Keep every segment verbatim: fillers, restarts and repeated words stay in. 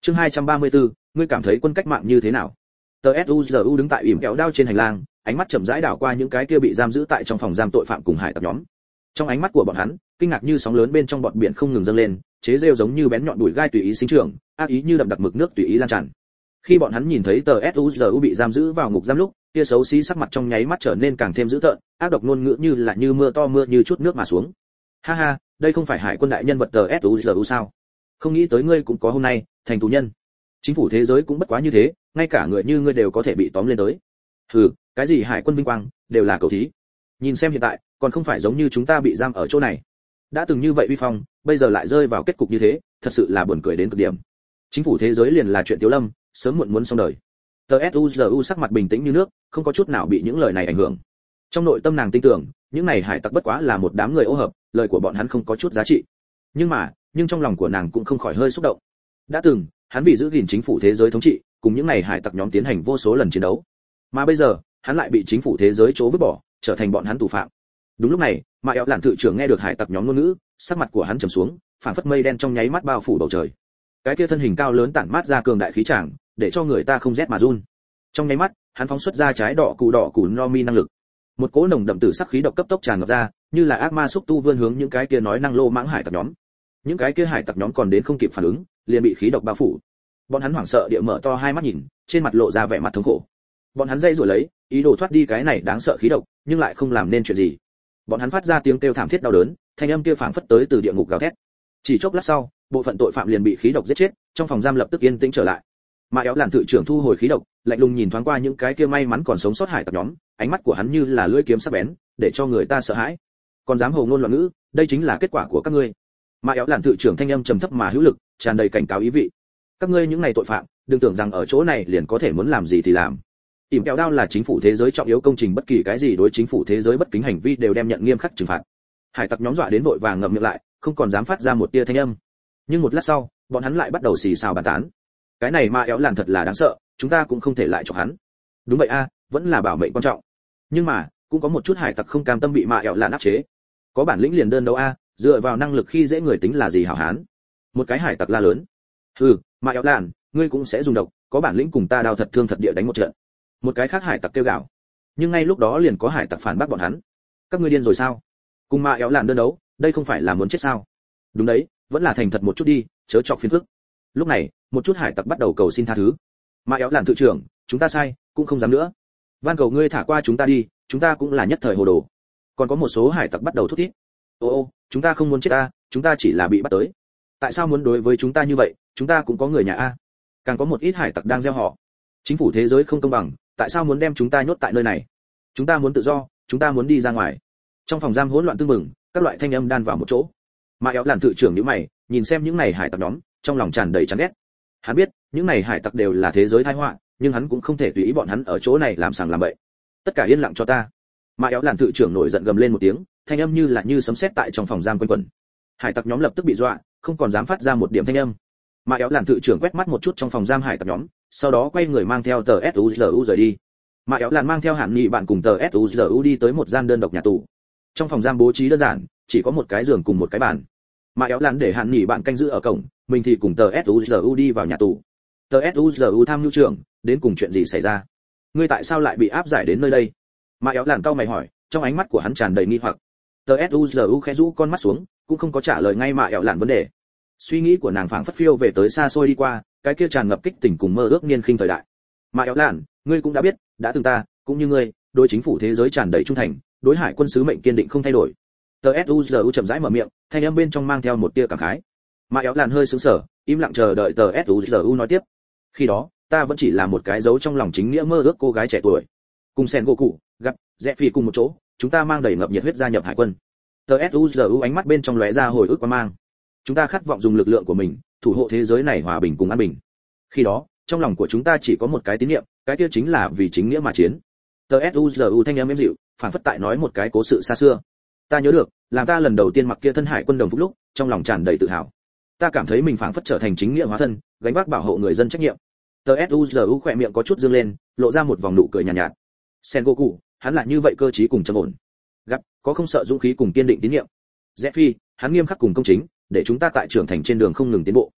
Chương hai trăm ba mươi tư, ngươi cảm thấy quân cách mạng như thế nào? tê ét u giê u đứng tại ỉm kẹo đao trên hành lang, ánh mắt chậm rãi đảo qua những cái kia bị giam giữ tại trong phòng giam tội phạm cùng hải tặc nhóm. Trong ánh mắt của bọn hắn, kinh ngạc như sóng lớn bên trong bọt biển không ngừng dâng lên, chế rêu giống như bén nhọn đùi gai tùy ý sinh trưởng, ác ý như đậm đặc mực nước tùy ý lan tràn. Khi bọn hắn nhìn thấy tê ét u giê u bị giam giữ vào ngục giam lúc, kia xấu xí sắc mặt trong nháy mắt trở nên càng thêm dữ tợn, ác độc ngôn ngữ như là như mưa to mưa như chút nước mà xuống. Ha ha, đây không phải hải quân đại nhân vật tê ét u giê u sao? Không nghĩ tới ngươi cũng có hôm nay, thành tù nhân. Chính phủ thế giới cũng bất quá như thế, ngay cả người như ngươi đều có thể bị tóm lên tới. Hừ, cái gì hải quân vinh quang, đều là cầu thí. Nhìn xem hiện tại, còn không phải giống như chúng ta bị giam ở chỗ này. Đã từng như vậy uy phong, bây giờ lại rơi vào kết cục như thế, thật sự là buồn cười đến cực điểm. Chính phủ thế giới liền là chuyện tiểu lâm, sớm muộn muốn xong đời. tê ét u giê u sắc mặt bình tĩnh như nước, không có chút nào bị những lời này ảnh hưởng. Trong nội tâm nàng tin tưởng, những này hải tặc bất quá là một đám người ô hợp, lời của bọn hắn không có chút giá trị. Nhưng mà, nhưng trong lòng của nàng cũng không khỏi hơi xúc động. Đã từng, hắn vì giữ gìn chính phủ thế giới thống trị, cùng những này hải tặc nhóm tiến hành vô số lần chiến đấu. Mà bây giờ, hắn lại bị chính phủ thế giới chỗ vứt bỏ, trở thành bọn hắn tù phạm. Đúng lúc này, Mạ Éo Lạn thự trưởng nghe được hải tặc nhóm ngôn ngữ, sắc mặt của hắn trầm xuống, phảng phất mây đen trong nháy mắt bao phủ bầu trời. Cái kia thân hình cao lớn tản mát ra cường đại khí tràng, để cho người ta không rét mà run. Trong nháy mắt, hắn phóng xuất ra trái đỏ cụ đỏ cụ Nomi năng lực. Một cỗ nồng đậm tử sắc khí độc cấp tốc tràn ngập ra, như là ác ma xúc tu vươn hướng những cái kia nói năng lô mãng hải tặc nhóm. Những cái kia hải tặc nhóm còn đến không kịp phản ứng, liền bị khí độc bao phủ. Bọn hắn hoảng sợ địa mở to hai mắt nhìn, trên mặt lộ ra vẻ mặt thống khổ. Bọn hắn dây rủa lấy, ý đồ thoát đi cái này đáng sợ khí độc, nhưng lại không làm nên chuyện gì. Bọn hắn phát ra tiếng kêu thảm thiết đau đớn, thanh âm kia phảng phất tới từ địa ngục gào thét. Chỉ chốc lát sau, bộ phận tội phạm liền bị khí độc giết chết, trong phòng giam lập tức yên tĩnh trở lại. Mạ Éo Lạn thự trưởng thu hồi khí độc, lạnh lùng nhìn thoáng qua những cái kia may mắn còn sống sót hải tặc nhóm, ánh mắt của hắn như là lưỡi kiếm sắc bén, để cho người ta sợ hãi. Còn dám hồ ngôn loạn ngữ, đây chính là kết quả của các ngươi. Mạ Éo Lạn thự trưởng thanh âm trầm thấp mà hữu lực, tràn đầy cảnh cáo ý vị. Các ngươi những này tội phạm, đừng tưởng rằng ở chỗ này liền có thể muốn làm gì thì làm. Ỉm kẹo đao là chính phủ thế giới trọng yếu công trình, bất kỳ cái gì đối chính phủ thế giới bất kính hành vi đều đem nhận nghiêm khắc trừng phạt. Hải tặc nhóm dọa đến vội vàng ngậm miệng lại, không còn dám phát ra một tia thanh âm. Nhưng một lát sau, bọn hắn lại bắt đầu xì xào bàn tán. Cái này Mạ Éo Lạn thật là đáng sợ, chúng ta cũng không thể lại chọc hắn. Đúng vậy a, vẫn là bảo mệnh quan trọng. Nhưng mà, cũng có một chút hải tặc không cam tâm bị Mạ Éo Lạn áp chế. Có bản lĩnh liền đơn đấu a, dựa vào năng lực khi dễ người tính là gì hảo hán. Một cái hải tặc la lớn. Hừ, Mạ Éo Lạn, ngươi cũng sẽ dùng độc, có bản lĩnh cùng ta đao thật thương thật địa đánh một trận. Một cái khác hải tặc kêu gào. Nhưng ngay lúc đó liền có hải tặc phản bác bọn hắn. Các ngươi điên rồi sao? Cùng Mạ Éo Lạn đơn đấu, đây không phải là muốn chết sao? Đúng đấy, vẫn là thành thật một chút đi, chớ chọc phiền phức. Lúc này, một chút hải tặc bắt đầu cầu xin tha thứ. Mạ Éo Lạn thự trưởng, chúng ta sai, cũng không dám nữa. Van cầu ngươi thả qua chúng ta đi, chúng ta cũng là nhất thời hồ đồ. Còn có một số hải tặc bắt đầu thúc thiết. Ô ô, chúng ta không muốn chết a, chúng ta chỉ là bị bắt tới. Tại sao muốn đối với chúng ta như vậy, chúng ta cũng có người nhà a. Càng có một ít hải tặc đang gieo họ. Chính phủ thế giới không công bằng, tại sao muốn đem chúng ta nhốt tại nơi này? Chúng ta muốn tự do, chúng ta muốn đi ra ngoài. Trong phòng giam hỗn loạn tương mừng, các loại thanh âm đan vào một chỗ. Mạ Éo Lạn thự trưởng nhíu mày, nhìn xem những này hải tặc nhóm, trong lòng tràn đầy chán ghét. Hắn biết, những này hải tặc đều là thế giới tai họa, nhưng hắn cũng không thể tùy ý bọn hắn ở chỗ này làm sàng làm bậy. Tất cả yên lặng cho ta. Mạ Éo Lạn thự trưởng nổi giận gầm lên một tiếng, thanh âm như là như sấm sét tại trong phòng giam quanh quẩn. Hải tặc nhóm lập tức bị dọa, không còn dám phát ra một điểm thanh âm. Mạ Éo Lạn thự trưởng quét mắt một chút trong phòng giam hải tặc nhóm, sau đó quay người mang theo tờ ét u giê u rời đi. Mạ Éo Lạn mang theo Hàn Nghị bạn cùng tờ ét u giê u đi tới một gian đơn độc nhà tù. Trong phòng giam bố trí đơn giản, chỉ có một cái giường cùng một cái bàn. Mạ Éo Lạn để Hàn Nghị bạn canh giữ ở cổng, mình thì cùng tờ ét u giê u đi vào nhà tù. tờ ét u giê u tham mưu trưởng, đến cùng chuyện gì xảy ra? Ngươi tại sao lại bị áp giải đến nơi đây? Mạ Éo Lạn cau mày hỏi, trong ánh mắt của hắn tràn đầy nghi hoặc. tờ ét u giê u khẽ rũ con mắt xuống, cũng không có trả lời ngay Mạ Éo Lạn vấn đề. Suy nghĩ của nàng phảng phất phiêu về tới xa xôi đi qua, cái kia tràn ngập kích tình cùng mơ ước niên khinh thời đại. Mạ Éo Lạn, ngươi cũng đã biết, đã từng ta, cũng như ngươi, đối chính phủ thế giới tràn đầy trung thành, đối hải quân sứ mệnh kiên định không thay đổi. tờ ét u giê u chậm rãi mở miệng, thanh âm bên trong mang theo một tia cảm khái. Mạ Éo Lạn hơi sững sờ, im lặng chờ đợi tờ ét u giê u nói tiếp. Khi đó, ta vẫn chỉ là một cái dấu trong lòng chính nghĩa mơ ước cô gái trẻ tuổi. Cùng Sen Goku, gặp Rẽ Phi cùng một chỗ, chúng ta mang đầy ngập nhiệt huyết gia nhập hải quân. tờ ét u giê u ánh mắt bên trong lóe ra hồi ức quan mang. Chúng ta khát vọng dùng lực lượng của mình, thủ hộ thế giới này hòa bình cùng an bình. Khi đó, trong lòng của chúng ta chỉ có một cái tín niệm, cái kia chính là vì chính nghĩa mà chiến. tờ ét u giê u thanh âm êm dịu, phản phất tại nói một cái cố sự xa xưa. Ta nhớ được, làm ta lần đầu tiên mặc kia thân hải quân đồng phục lúc, trong lòng tràn đầy tự hào. Ta cảm thấy mình phảng phất trở thành chính nghĩa hóa thân, gánh vác bảo hộ người dân trách nhiệm. tờ ét u giê u khỏe miệng có chút dương lên, lộ ra một vòng nụ cười nhàn nhạt, nhạt. Sen Goku, hắn là như vậy cơ trí cùng trầm ổn. Gặp, có không sợ dũng khí cùng kiên định tín nhiệm. Rẽ Phi, hắn nghiêm khắc cùng công chính, để chúng ta tại trưởng thành trên đường không ngừng tiến bộ.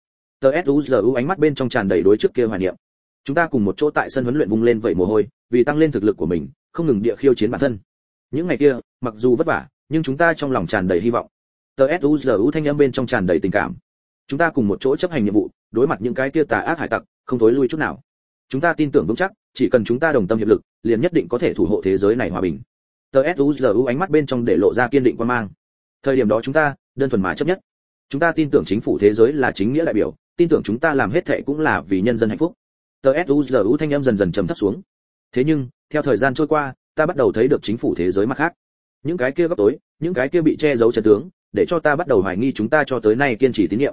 tsuzu ánh mắt bên trong tràn đầy đối trước kia hoài niệm. Chúng ta cùng một chỗ tại sân huấn luyện vung lên vẩy mồ hôi, vì tăng lên thực lực của mình, không ngừng địa khiêu chiến bản thân. Những ngày kia, mặc dù vất vả, nhưng chúng ta trong lòng tràn đầy hy vọng. tsuzu thanh âm bên trong tràn đầy tình cảm. Chúng ta cùng một chỗ chấp hành nhiệm vụ, đối mặt những cái kia tà ác hải tặc, không thối lui chút nào. Chúng ta tin tưởng vững chắc, chỉ cần chúng ta đồng tâm hiệp lực, liền nhất định có thể thủ hộ thế giới này hòa bình. tsuzu ánh mắt bên trong để lộ ra kiên định quan mang. Thời điểm đó chúng ta, đơn thuần mà chấp nhất. Chúng ta tin tưởng chính phủ thế giới là chính nghĩa đại biểu, tin tưởng chúng ta làm hết thảy cũng là vì nhân dân hạnh phúc. tsuzu thanh âm dần dần trầm thấp xuống. Thế nhưng, theo thời gian trôi qua, ta bắt đầu thấy được chính phủ thế giới mặt khác. Những cái kia góc tối, những cái kia bị che giấu chân tướng, để cho ta bắt đầu hoài nghi chúng ta cho tới nay kiên trì tín nhiệm.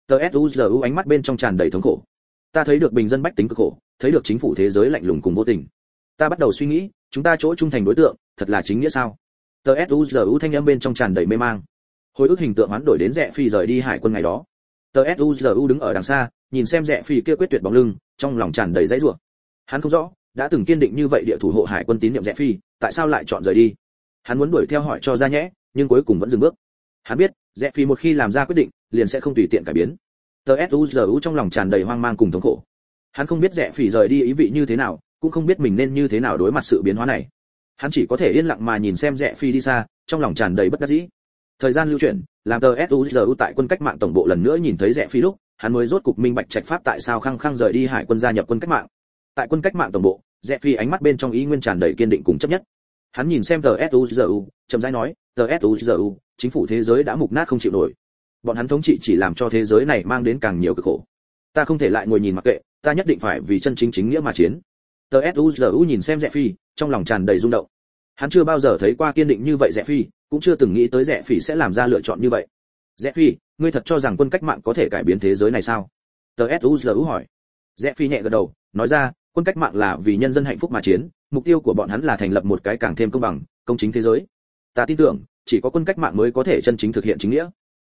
tsuzu ánh mắt bên trong tràn đầy thống khổ. Ta thấy được bình dân bách tính cực khổ, thấy được chính phủ thế giới lạnh lùng cùng vô tình. Ta bắt đầu suy nghĩ, chúng ta chỗ trung thành đối tượng, thật là chính nghĩa sao? tsuzu thanh âm bên trong tràn đầy mê mang. Hồi ức hình tượng hoán đổi đến Rẽ Phi rời đi hải quân ngày đó. tsuzu đứng ở đằng xa, nhìn xem Rẽ Phi kia quyết tuyệt bóng lưng, trong lòng tràn đầy dãy rủa. Hắn không rõ, đã từng kiên định như vậy địa thủ hộ hải quân tín nhiệm Rẽ Phi, tại sao lại chọn rời đi? Hắn muốn đuổi theo hỏi cho ra nhẽ, nhưng cuối cùng vẫn dừng bước. Hắn biết, Rẽ Phi một khi làm ra quyết định, liền sẽ không tùy tiện cải biến. tsuzu trong lòng tràn đầy hoang mang cùng thống khổ. Hắn không biết Rẽ Phi rời đi ý vị như thế nào, cũng không biết mình nên như thế nào đối mặt sự biến hóa này. Hắn chỉ có thể yên lặng mà nhìn xem Rẽ Phi đi xa, trong lòng tràn đầy bất đắc dĩ. Thời gian lưu chuyển, làm tsuzu tại quân cách mạng tổng bộ lần nữa nhìn thấy Rẽ Phi lúc, hắn mới rốt cục minh bạch trạch pháp tại sao khăng khăng rời đi hải quân gia nhập quân cách mạng. Tại quân cách mạng tổng bộ, Rẽ Phi ánh mắt bên trong ý nguyên tràn đầy kiên định cùng chấp nhất. Hắn nhìn xem tsuzu, chậm rãi nói, tsuzu, chính phủ thế giới đã mục nát không chịu nổi. Bọn hắn thống trị chỉ làm cho thế giới này mang đến càng nhiều cực khổ. Ta không thể lại ngồi nhìn mặc kệ, ta nhất định phải vì chân chính chính nghĩa mà chiến. tsuzu nhìn xem Rẽ Phi, trong lòng tràn đầy rung động. Hắn chưa bao giờ thấy qua kiên định như vậy Rẽ Phi, cũng chưa từng nghĩ tới Rẽ Phi sẽ làm ra lựa chọn như vậy. Rẽ Phi, ngươi thật cho rằng quân cách mạng có thể cải biến thế giới này sao? tsuzu hỏi. Rẽ Phi nhẹ gật đầu, nói ra, quân cách mạng là vì nhân dân hạnh phúc mà chiến, mục tiêu của bọn hắn là thành lập một cái càng thêm công bằng, công chính thế giới. Ta tin tưởng, chỉ có quân cách mạng mới có thể chân chính thực hiện chính nghĩa.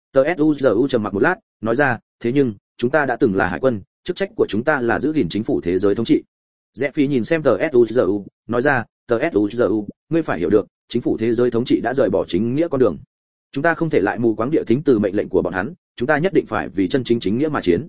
tsuzu trầm mặc một lát, nói ra, thế nhưng, chúng ta đã từng là hải quân, chức trách của chúng ta là giữ gìn chính phủ thế giới thống trị. Rẽ Phi nhìn xem tsuzu, nói ra, tsuzu, ngươi phải hiểu được, chính phủ thế giới thống trị đã rời bỏ chính nghĩa con đường. Chúng ta không thể lại mù quáng địa thính từ mệnh lệnh của bọn hắn, chúng ta nhất định phải vì chân chính chính nghĩa mà chiến.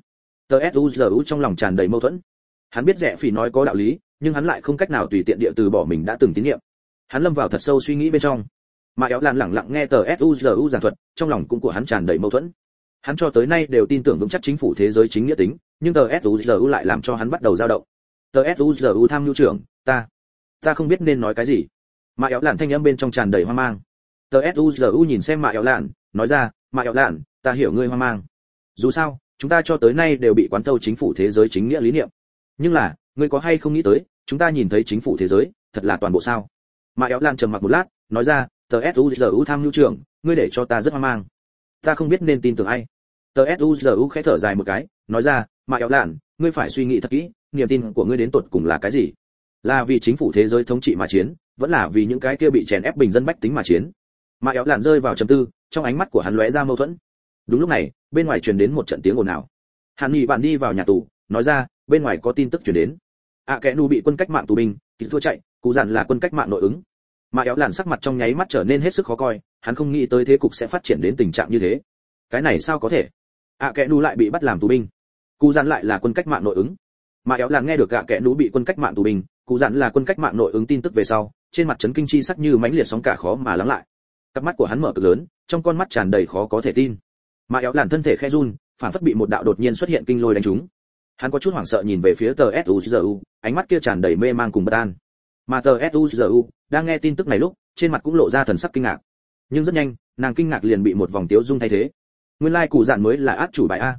tsuzu trong lòng tràn đầy mâu thuẫn. Hắn biết Rẽ Phi nói có đạo lý, nhưng hắn lại không cách nào tùy tiện địa từ bỏ mình đã từng tín nhiệm. Hắn lâm vào thật sâu suy nghĩ bên trong. Mà Éo Lan lặng lặng nghe tsuzu giảng thuật, trong lòng cũng của hắn tràn đầy mâu thuẫn. Hắn cho tới nay đều tin tưởng vững chắc chính phủ thế giới chính nghĩa tính, nhưng tsuzu lại làm cho hắn bắt đầu dao động. tsuzu tham nhu trưởng, ta, ta không biết nên nói cái gì. Mà Éo Lan thanh âm bên trong tràn đầy hoang mang. tsuzu nhìn xem Mạ Éo Lan, nói ra, Mạ Éo Lan, ta hiểu ngươi hoang mang. Dù sao, chúng ta cho tới nay đều bị quán thâu chính phủ thế giới chính nghĩa lý niệm. Nhưng là, ngươi có hay không nghĩ tới, chúng ta nhìn thấy chính phủ thế giới, thật là toàn bộ sao? Mạ Éo Lan trầm mặc một lát, nói ra, tsuzu tham nhu trưởng, ngươi để cho ta rất hoang mang. Ta không biết nên tin tưởng ai. tsuzu khẽ thở dài một cái, nói ra, Mạ Éo Lan, ngươi phải suy nghĩ thật kỹ, niềm tin của ngươi đến tột cùng là cái gì? Là vì chính phủ thế giới thống trị mà chiến, vẫn là vì những cái kia bị chèn ép bình dân bách tính mà chiến? Mạ Éo Lan rơi vào trầm tư, trong ánh mắt của hắn lóe ra mâu thuẫn. Đúng lúc này, bên ngoài truyền đến một trận tiếng ồn ào. Hàn Nghị bạn đi vào nhà tù, nói ra, bên ngoài có tin tức truyền đến. À kẻ nu bị quân cách mạng tù binh, kịp thua chạy, cụ dặn là quân cách mạng nội ứng. Mạ Éo Lan sắc mặt trong nháy mắt trở nên hết sức khó coi, hắn không nghĩ tới thế cục sẽ phát triển đến tình trạng như thế. Cái này sao có thể? À kẻ nu lại bị bắt làm tù binh, cụ dặn lại là quân cách mạng nội ứng. Mạ Éo Lan nghe được gạ kẻ nu bị quân cách mạng tù binh, cụ dặn là quân cách mạng nội ứng tin tức về sau, trên mặt chấn kinh chi sắc như mãnh liệt sóng cả khó mà lắng lại. Cặp mắt của hắn mở cực lớn, trong con mắt tràn đầy khó có thể tin. Mạ Éo Lan thân thể khẽ run, phản phất bị một đạo đột nhiên xuất hiện kinh lôi đánh trúng. Hắn có chút hoảng sợ nhìn về phía tsuzu, ánh mắt kia tràn đầy mê mang cùng bất an. Mà tsuzu đang nghe tin tức này lúc, trên mặt cũng lộ ra thần sắc kinh ngạc. Nhưng rất nhanh, nàng kinh ngạc liền bị một vòng tiếu dung thay thế. Nguyên lai cụ dạn mới là át chủ bài a.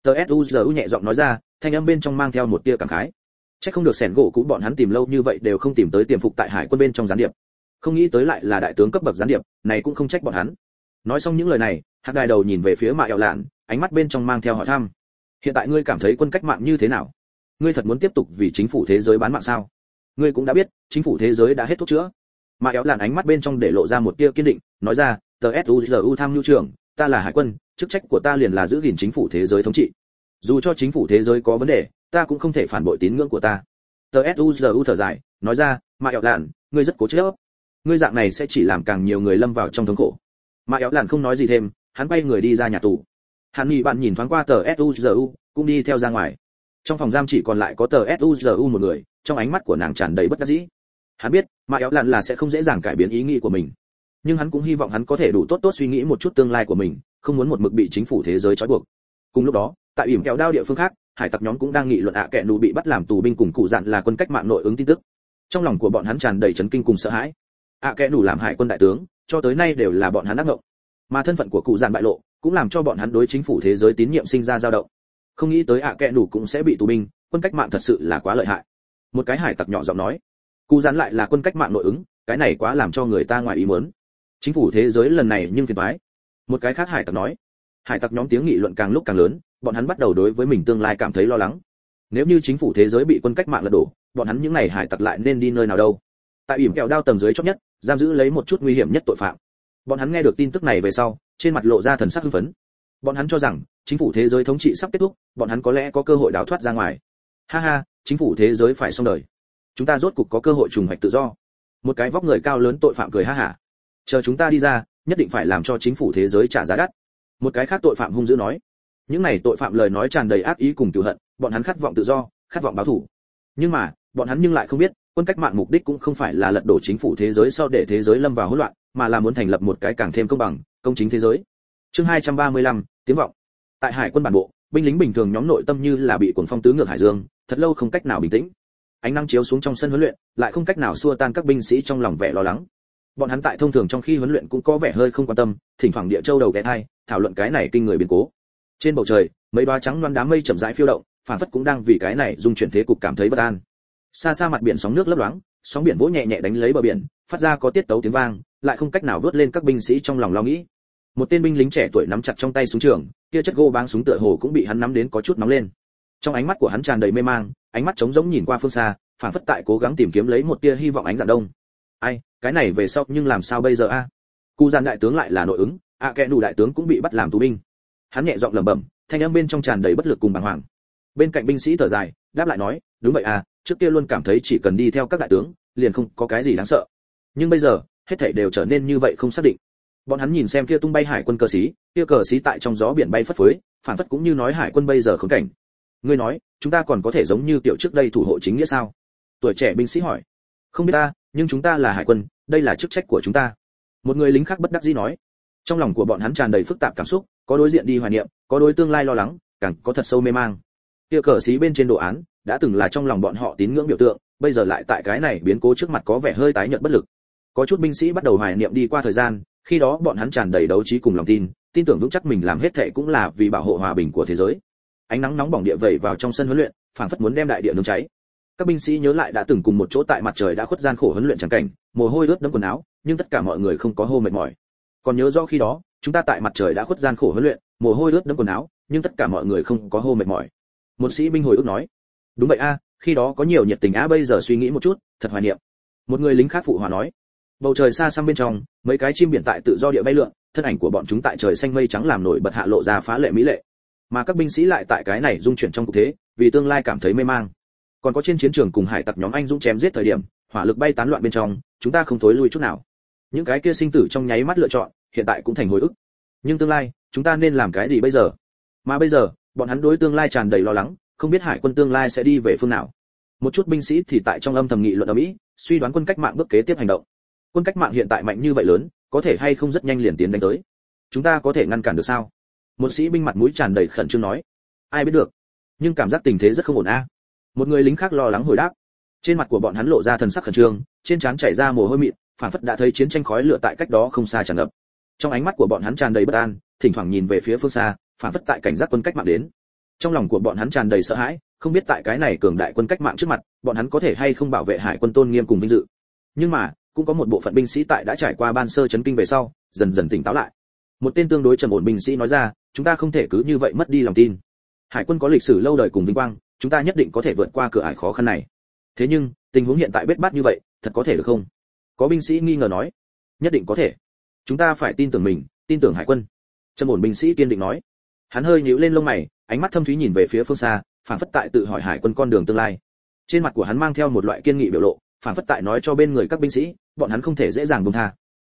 tsuzu nhẹ giọng nói ra, thanh âm bên trong mang theo một tia cảm khái. Chắc không được sẻn gỗ cũ bọn hắn tìm lâu như vậy đều không tìm tới tiềm phục tại hải quân bên trong gián điệp. Không nghĩ tới lại là đại tướng cấp bậc gián điệp, này cũng không trách bọn hắn. Nói xong những lời này, Hắc Đài đầu nhìn về phía Mạ Éo Lan, ánh mắt bên trong mang theo hỏi thăm. Hiện tại ngươi cảm thấy quân cách mạng như thế nào? Ngươi thật muốn tiếp tục vì chính phủ thế giới bán mạng sao? Ngươi cũng đã biết, chính phủ thế giới đã hết thuốc chữa. Mạ Éo Lan ánh mắt bên trong để lộ ra một tia kiên định, nói ra, tsuzu tham nhu trưởng, ta là hải quân, chức trách của ta liền là giữ gìn chính phủ thế giới thống trị. Dù cho chính phủ thế giới có vấn đề, ta cũng không thể phản bội tín ngưỡng của ta. tsuzu thở dài, nói ra, Mạ Éo Lan, ngươi rất cố chấp. Ngươi dạng này sẽ chỉ làm càng nhiều người lâm vào trong thống khổ. Mạ Éo Lan không nói gì thêm, hắn bay người đi ra nhà tù. Hàn Nghị bạn nhìn thoáng qua tờ suzu, cũng đi theo ra ngoài. Trong phòng giam chỉ còn lại có tờ suzu một người, trong ánh mắt của nàng tràn đầy bất đắc dĩ. Hắn biết mà éo lặn là sẽ không dễ dàng cải biến ý nghĩ của mình, nhưng hắn cũng hy vọng hắn có thể đủ tốt tốt suy nghĩ một chút tương lai của mình, không muốn một mực bị chính phủ thế giới trói buộc. Cùng lúc đó, tại ỉm kẹo đao địa phương khác, hải tặc nhóm cũng đang nghị luận ạ kẹ nụ bị bắt làm tù binh cùng cụ dặn là quân cách mạng nội ứng tin tức. Trong lòng của bọn hắn tràn đầy chấn kinh cùng sợ hãi. ạ kẹ nụ làm hải quân đại tướng, cho tới nay đều là bọn hắn ác ngộng, mà thân phận của cụ dặn bại lộ, cũng làm cho bọn hắn đối chính phủ thế giới tín nhiệm sinh ra dao động. Không nghĩ tới ạ kẹ nụ cũng sẽ bị tù binh, quân cách mạng thật sự là quá lợi hại. Một cái hải tặc nhỏ giọng nói, cụ dặn lại là quân cách mạng nội ứng, cái này quá làm cho người ta ngoài ý muốn. Chính phủ thế giới lần này nhưng phiền toái. Một cái khác hải tặc nói. Hải tặc nhóm tiếng nghị luận càng lúc càng lớn, bọn hắn bắt đầu đối với mình tương lai cảm thấy lo lắng. Nếu như chính phủ thế giới bị quân cách mạng lật đổ, bọn hắn những này hải tặc lại nên đi nơi nào đâu? Tại ỉm kẹo đao tầng dưới chót nhất, giam giữ lấy một chút nguy hiểm nhất tội phạm. Bọn hắn nghe được tin tức này về sau, trên mặt lộ ra thần sắc hưng phấn. Bọn hắn cho rằng chính phủ thế giới thống trị sắp kết thúc, bọn hắn có lẽ có cơ hội đào thoát ra ngoài. Ha ha, chính phủ thế giới phải xong đời. Chúng ta rốt cục có cơ hội trùng hoạch tự do. Một cái vóc người cao lớn tội phạm cười ha hả. Chờ chúng ta đi ra, nhất định phải làm cho chính phủ thế giới trả giá đắt. Một cái khác tội phạm hung dữ nói. Những này tội phạm lời nói tràn đầy ác ý cùng cừu hận, bọn hắn khát vọng tự do, khát vọng báo thù. Nhưng mà, bọn hắn nhưng lại không biết, quân cách mạng mục đích cũng không phải là lật đổ chính phủ thế giới sau để thế giới lâm vào hỗn loạn, mà là muốn thành lập một cái càng thêm công bằng, công chính thế giới. Chương hai trăm ba mươi lăm, tiếng vọng. Tại hải quân bản bộ, binh lính bình thường nhóm nội tâm như là bị cuồng phong tứ ngược hải dương, thật lâu không cách nào bình tĩnh. Ánh nắng chiếu xuống trong sân huấn luyện, lại không cách nào xua tan các binh sĩ trong lòng vẻ lo lắng. Bọn hắn tại thông thường trong khi huấn luyện cũng có vẻ hơi không quan tâm, thỉnh thoảng địa châu đầu ghé thai, thảo luận cái này kinh người biến cố. Trên bầu trời, mấy đóa trắng loáng đám mây chậm rãi phiêu động, phản phất cũng đang vì cái này dung chuyển thế cục cảm thấy bất an. Xa xa mặt biển sóng nước lấp loáng, sóng biển vỗ nhẹ nhẹ đánh lấy bờ biển, phát ra có tiết tấu tiếng vang, lại không cách nào vớt lên các binh sĩ trong lòng lo nghĩ. Một tên binh lính trẻ tuổi nắm chặt trong tay súng trường, kia chất gỗ báng súng tựa hồ cũng bị hắn nắm đến có chút nóng lên. Trong ánh mắt của hắn tràn đầy mê mang, ánh mắt trống rỗng nhìn qua phương xa, phản phất tại cố gắng tìm kiếm lấy một tia hy vọng ánh dạng đông. Ai, cái này về sau nhưng làm sao bây giờ a? Cụ Giản đại tướng lại là nội ứng, ạ kẹ nụ đại tướng cũng bị bắt làm tù binh. Hắn nhẹ giọng lẩm bẩm, thanh âm bên trong tràn đầy bất lực cùng bàng hoàng. Bên cạnh binh sĩ thở dài, đáp lại nói, đúng vậy à, trước kia luôn cảm thấy chỉ cần đi theo các đại tướng, liền không có cái gì đáng sợ. Nhưng bây giờ, hết thảy đều trở nên như vậy không xác định. Bọn hắn nhìn xem kia tung bay hải quân cờ xí, kia cờ xí tại trong gió biển bay phất phới, phản phất cũng như nói hải quân bây giờ khốn cảnh. Ngươi nói, chúng ta còn có thể giống như tiểu trước đây thủ hộ chính nghĩa sao? Tuổi trẻ binh sĩ hỏi. Không biết ta, nhưng chúng ta là hải quân, đây là chức trách của chúng ta. Một người lính khác bất đắc dĩ nói. Trong lòng của bọn hắn tràn đầy phức tạp cảm xúc, có đối diện đi hoài niệm, có đối tương lai lo lắng, càng có thật sâu mê mang. Kia cờ xí bên trên đồ án, đã từng là trong lòng bọn họ tín ngưỡng biểu tượng, bây giờ lại tại cái này biến cố trước mặt có vẻ hơi tái nhợt bất lực. Có chút binh sĩ bắt đầu hoài niệm đi qua thời gian, khi đó bọn hắn tràn đầy đấu trí cùng lòng tin, tin tưởng vững chắc mình làm hết thảy cũng là vì bảo hộ hòa bình của thế giới. Ánh nắng nóng bỏng địa vẩy vào trong sân huấn luyện, phảng phất muốn đem đại địa nướng cháy. Các binh sĩ nhớ lại đã từng cùng một chỗ tại mặt trời đã khuất gian khổ huấn luyện chẳng cảnh, mồ hôi ướt đẫm quần áo, nhưng tất cả mọi người không có hô mệt mỏi. Còn nhớ rõ khi đó, chúng ta tại mặt trời đã khuất gian khổ huấn luyện, mồ hôi ướt đẫm quần áo, nhưng tất cả mọi người không có hô mệt mỏi. Một sĩ binh hồi ức nói, đúng vậy a, khi đó có nhiều nhiệt tình a, bây giờ suy nghĩ một chút, thật hoài niệm. Một người lính khác phụ hòa nói, bầu trời xa xăm bên trong, mấy cái chim biển tại tự do địa bay lượn, thân ảnh của bọn chúng tại trời xanh mây trắng làm nổi bật hạ lộ ra phá lệ mỹ lệ. Mà các binh sĩ lại tại cái này dung chuyển trong cục thế, vì tương lai cảm thấy mê mang. Còn có trên chiến trường cùng hải tặc nhóm anh dũng chém giết thời điểm, hỏa lực bay tán loạn bên trong, chúng ta không thối lui chút nào. Những cái kia sinh tử trong nháy mắt lựa chọn, hiện tại cũng thành hồi ức. Nhưng tương lai, chúng ta nên làm cái gì bây giờ? Mà bây giờ, bọn hắn đối tương lai tràn đầy lo lắng, không biết hải quân tương lai sẽ đi về phương nào. Một chút binh sĩ thì tại trong âm thầm nghị luận ở Mỹ, suy đoán quân cách mạng bước kế tiếp hành động. Quân cách mạng hiện tại mạnh như vậy lớn, có thể hay không rất nhanh liền tiến đánh tới. Chúng ta có thể ngăn cản được sao? Một sĩ binh mặt mũi tràn đầy khẩn trương nói. Ai biết được, nhưng cảm giác tình thế rất không ổn a. Một người lính khác lo lắng hồi đáp. Trên mặt của bọn hắn lộ ra thần sắc khẩn trương, trên trán chảy ra mồ hôi mịn, phản phất đã thấy chiến tranh khói lửa tại cách đó không xa tràn ngập. Trong ánh mắt của bọn hắn tràn đầy bất an, thỉnh thoảng nhìn về phía phương xa, phản phất tại cảnh giác quân cách mạng đến. Trong lòng của bọn hắn tràn đầy sợ hãi, không biết tại cái này cường đại quân cách mạng trước mặt, bọn hắn có thể hay không bảo vệ hải quân tôn nghiêm cùng vinh dự. Nhưng mà, cũng có một bộ phận binh sĩ tại đã trải qua ban sơ chấn kinh về sau, dần dần tỉnh táo lại. Một tên tương đối trầm ổn binh sĩ nói ra, chúng ta không thể cứ như vậy mất đi lòng tin. Hải quân có lịch sử lâu đời cùng vinh quang, chúng ta nhất định có thể vượt qua cửa ải khó khăn này. Thế nhưng, tình huống hiện tại bết bát như vậy, thật có thể được không? Có binh sĩ nghi ngờ nói. Nhất định có thể. Chúng ta phải tin tưởng mình, tin tưởng hải quân. Trầm ổn binh sĩ kiên định nói. Hắn hơi nhíu lên lông mày, ánh mắt thâm thúy nhìn về phía phương xa, phảng phất tại tự hỏi hải quân con đường tương lai. Trên mặt của hắn mang theo một loại kiên nghị biểu lộ, phảng phất tại nói cho bên người các binh sĩ, bọn hắn không thể dễ dàng buông tha.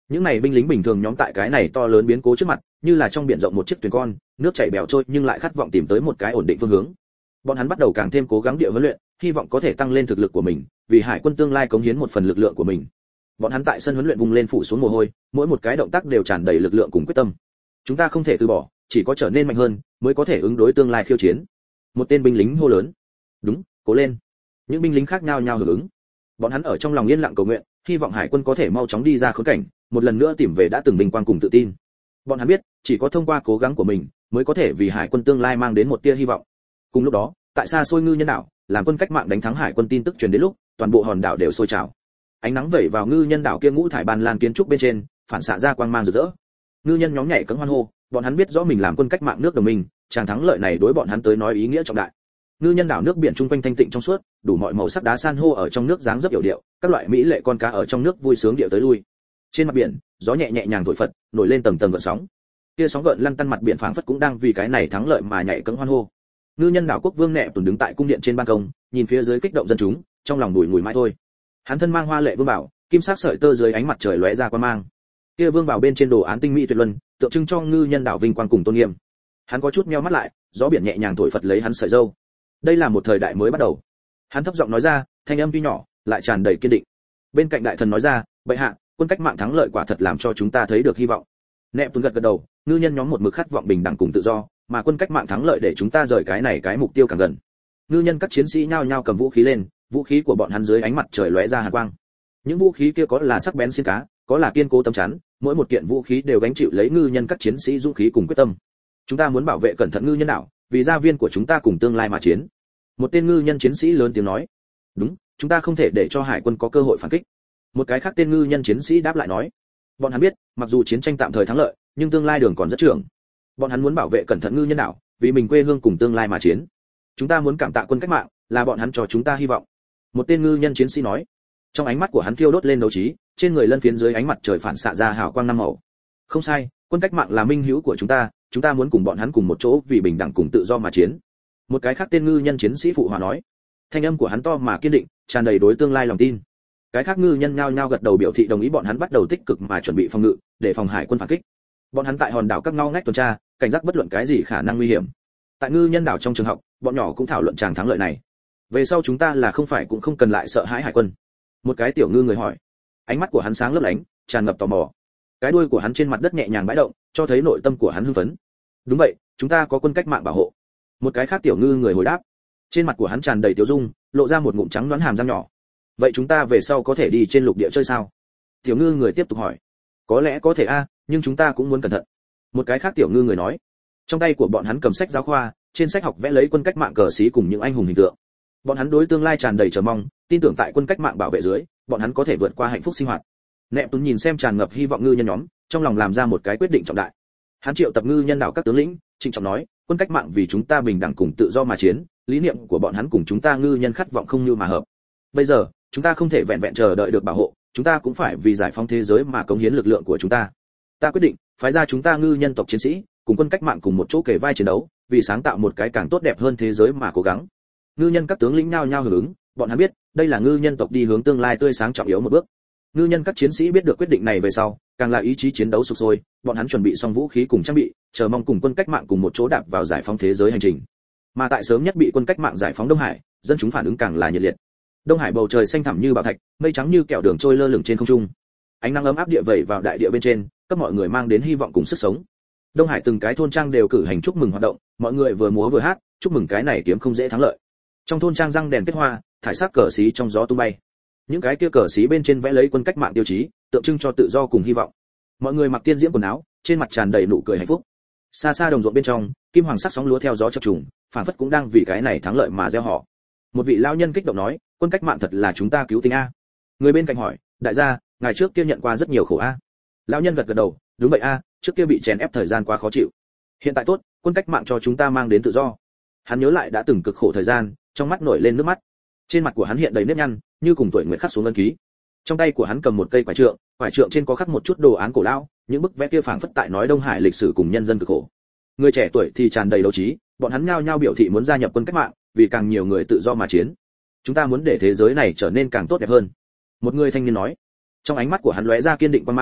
Những này binh lính bình thường nhóm tại cái này to lớn biến cố trước mặt, như là trong biển rộng một chiếc thuyền con, nước chảy bèo trôi nhưng lại khát vọng tìm tới một cái ổn định phương hướng. Bọn hắn bắt đầu càng thêm cố gắng địa huấn luyện, hy vọng có thể tăng lên thực lực của mình, vì hải quân tương lai cống hiến một phần lực lượng của mình. Bọn hắn tại sân huấn luyện vùng lên phủ xuống mồ hôi, mỗi một cái động tác đều tràn đầy lực lượng cùng quyết tâm. Chúng ta không thể từ bỏ, chỉ có trở nên mạnh hơn mới có thể ứng đối tương lai khiêu chiến. Một tên binh lính hô lớn. Đúng, cố lên. Những binh lính khác nhau nhau hưởng ứng. Bọn hắn ở trong lòng yên lặng cầu nguyện, hy vọng hải quân có thể mau chóng đi ra khốn cảnh, một lần nữa tìm về đã từng bình quang cùng tự tin. Bọn hắn biết, chỉ có thông qua cố gắng của mình mới có thể vì hải quân tương lai mang đến một tia hy vọng. Cùng lúc đó, tại xa xôi ngư nhân đảo, làm quân cách mạng đánh thắng hải quân tin tức truyền đến lúc, toàn bộ hòn đảo đều sôi trào. Ánh nắng vẩy vào ngư nhân đảo kia ngũ thải ban lan kiến trúc bên trên, phản xạ ra quang mang rực rỡ. Ngư nhân nhóm nhảy cẫng hoan hô, bọn hắn biết rõ mình làm quân cách mạng nước đồng minh, tràng thắng lợi này đối bọn hắn tới nói ý nghĩa trọng đại. Ngư nhân đảo nước biển trung quanh thanh tịnh trong suốt, đủ mọi màu sắc đá san hô ở trong nước dáng dấp yểu điệu, các loại mỹ lệ con cá ở trong nước vui sướng điệu tới lui. Trên mặt biển, gió nhẹ nhẹ nhàng thổi phật, nổi lên tầng tầng gợn sóng. Kia sóng gợn lăn tăn mặt biển phảng phất cũng đang vì cái này thắng lợi mà nhảy cẫng hoan hô. Ngư nhân đảo quốc vương nẹp tuần đứng tại cung điện trên ban công, nhìn phía dưới kích động dân chúng, trong lòng đùi ngùi mãi thôi. Hắn thân mang hoa lệ vương bảo, kim sắc sợi tơ dưới ánh mặt trời lóe ra quang mang. Kia vương bảo bên trên đồ án tinh mỹ tuyệt luân, tượng trưng cho ngư nhân đảo vinh quang cùng tôn nghiêm. Hắn có chút nheo mắt lại, gió biển nhẹ nhàng thổi phật lấy hắn sợi râu. Đây là một thời đại mới bắt đầu. Hắn thấp giọng nói ra, thanh âm tuy nhỏ, lại tràn đầy kiên định. Bên cạnh đại thần nói ra, bệ hạ, quân cách mạng thắng lợi quả thật làm cho chúng ta thấy được hy vọng. Nẹp tuần gật gật đầu, ngư nhân nhóm một mực khát vọng bình đẳng cùng tự do, mà quân cách mạng thắng lợi để chúng ta rời cái này cái mục tiêu càng gần. Ngư nhân các chiến sĩ nhao nhao cầm vũ khí lên, vũ khí của bọn hắn dưới ánh mặt trời lóe ra hàn quang. Những vũ khí kia có là sắc bén xiên cá, có là kiên cố tấm chắn, mỗi một kiện vũ khí đều gánh chịu lấy ngư nhân các chiến sĩ dũng khí cùng quyết tâm. Chúng ta muốn bảo vệ cẩn thận ngư nhân đảo, vì gia viên của chúng ta cùng tương lai mà chiến. Một tên ngư nhân chiến sĩ lớn tiếng nói. Đúng, chúng ta không thể để cho hải quân có cơ hội phản kích. Một cái khác tên ngư nhân chiến sĩ đáp lại nói. Bọn hắn biết, mặc dù chiến tranh tạm thời thắng lợi, nhưng tương lai đường còn rất trường. Bọn hắn muốn bảo vệ cẩn thận ngư nhân đảo, vì mình quê hương cùng tương lai mà chiến. Chúng ta muốn cảm tạ quân cách mạng, là bọn hắn cho chúng ta hy vọng. Một tên ngư nhân chiến sĩ nói. Trong ánh mắt của hắn thiêu đốt lên đấu trí, trên người lân phiến dưới ánh mặt trời phản xạ ra hào quang năm màu. Không sai, quân cách mạng là minh hữu của chúng ta, chúng ta muốn cùng bọn hắn cùng một chỗ vì bình đẳng cùng tự do mà chiến. Một cái khác tên ngư nhân chiến sĩ phụ hòa nói. Thanh âm của hắn to mà kiên định, tràn đầy đối tương lai lòng tin. Cái khác ngư nhân nhao nhao gật đầu biểu thị đồng ý, bọn hắn bắt đầu tích cực mà chuẩn bị phòng ngự, để phòng hải quân phản kích. Bọn hắn tại hòn đảo các ngóc ngách tuần tra, cảnh giác bất luận cái gì khả năng nguy hiểm. Tại ngư nhân đảo trong trường học, bọn nhỏ cũng thảo luận tràng thắng lợi này. Về sau chúng ta là không phải cũng không cần lại sợ hãi hải quân. Một cái tiểu ngư người hỏi. Ánh mắt của hắn sáng lấp lánh, tràn ngập tò mò. Cái đuôi của hắn trên mặt đất nhẹ nhàng bãi động, cho thấy nội tâm của hắn hưng phấn. Đúng vậy, chúng ta có quân cách mạng bảo hộ. Một cái khác tiểu ngư người hồi đáp. Trên mặt của hắn tràn đầy tiêu dung, lộ ra một ngụm trắng đoán hàm răng nhỏ. Vậy chúng ta về sau có thể đi trên lục địa chơi sao? Tiểu ngư người tiếp tục hỏi. Có lẽ có thể a, nhưng chúng ta cũng muốn cẩn thận. Một cái khác tiểu ngư người nói. Trong tay của bọn hắn cầm sách giáo khoa, trên sách học vẽ lấy quân cách mạng cờ xí cùng những anh hùng hình tượng. Bọn hắn đối tương lai tràn đầy chờ mong, tin tưởng tại quân cách mạng bảo vệ dưới, bọn hắn có thể vượt qua hạnh phúc sinh hoạt. Nẹp Tuấn nhìn xem tràn ngập hy vọng ngư nhân nhóm, trong lòng làm ra một cái quyết định trọng đại. Hắn triệu tập ngư nhân đảo các tướng lĩnh, trịnh trọng nói, quân cách mạng vì chúng ta bình đẳng cùng tự do mà chiến, lý niệm của bọn hắn cùng chúng ta ngư nhân khát vọng không như mà hợp. Bây giờ, chúng ta không thể vẹn vẹn chờ đợi được bảo hộ, chúng ta cũng phải vì giải phóng thế giới mà cống hiến lực lượng của chúng ta. Ta quyết định, phái ra chúng ta ngư nhân tộc chiến sĩ, cùng quân cách mạng cùng một chỗ kề vai chiến đấu, vì sáng tạo một cái càng tốt đẹp hơn thế giới mà cố gắng. Ngư nhân các tướng lĩnh nhao nhao hưởng ứng, bọn hắn biết, đây là ngư nhân tộc đi hướng tương lai tươi sáng trọng yếu một bước. Ngư nhân các chiến sĩ biết được quyết định này về sau, càng là ý chí chiến đấu sục sôi, bọn hắn chuẩn bị xong vũ khí cùng trang bị, chờ mong cùng quân cách mạng cùng một chỗ đạp vào giải phóng thế giới hành trình. Mà tại sớm nhất bị quân cách mạng giải phóng Đông Hải, dân chúng phản ứng càng là nhiệt liệt. Đông Hải bầu trời xanh thẳm như bảo thạch, mây trắng như kẹo đường trôi lơ lửng trên không trung. Ánh nắng ấm áp địa vẩy vào đại địa bên trên, cấp mọi người mang đến hy vọng cùng sức sống. Đông Hải từng cái thôn trang đều cử hành chúc mừng hoạt động, mọi người vừa múa vừa hát, chúc mừng cái này kiếm không dễ thắng lợi. Trong thôn trang răng đèn kết hoa, thải sắc cờ xí trong gió tung bay. Những cái kia cờ xí bên trên vẽ lấy quân cách mạng tiêu chí, tượng trưng cho tự do cùng hy vọng. Mọi người mặc tiên diễm quần áo, trên mặt tràn đầy nụ cười hạnh phúc. Xa xa đồng ruộng bên trong, kim hoàng sắc sóng lúa theo gió chập trùng, phảng phất cũng đang vì cái này thắng lợi mà reo hò. Một vị lão nhân kích động nói, quân cách mạng thật là chúng ta cứu tinh a. Người bên cạnh hỏi, đại gia, ngày trước kia nhận qua rất nhiều khổ a. Lão nhân gật gật đầu, đúng vậy a, trước kia bị chèn ép thời gian quá khó chịu. Hiện tại tốt, quân cách mạng cho chúng ta mang đến tự do. Hắn nhớ lại đã từng cực khổ thời gian, trong mắt nổi lên nước mắt. Trên mặt của hắn hiện đầy nếp nhăn, như cùng tuổi nguyện khắc xuống ân ký. Trong tay của hắn cầm một cây quải trượng, quải trượng trên có khắc một chút đồ án cổ lão, những bức vẽ kia phảng phất tại nói Đông Hải lịch sử cùng nhân dân cực khổ. Người trẻ tuổi thì tràn đầy đấu trí, bọn hắn nhao nhao biểu thị muốn gia nhập quân cách mạng, vì càng nhiều người tự do mà chiến. Chúng ta muốn để thế giới này trở nên càng tốt đẹp hơn. Một người thanh niên nói. Trong ánh mắt của hắn lóe ra kiên định quan mang,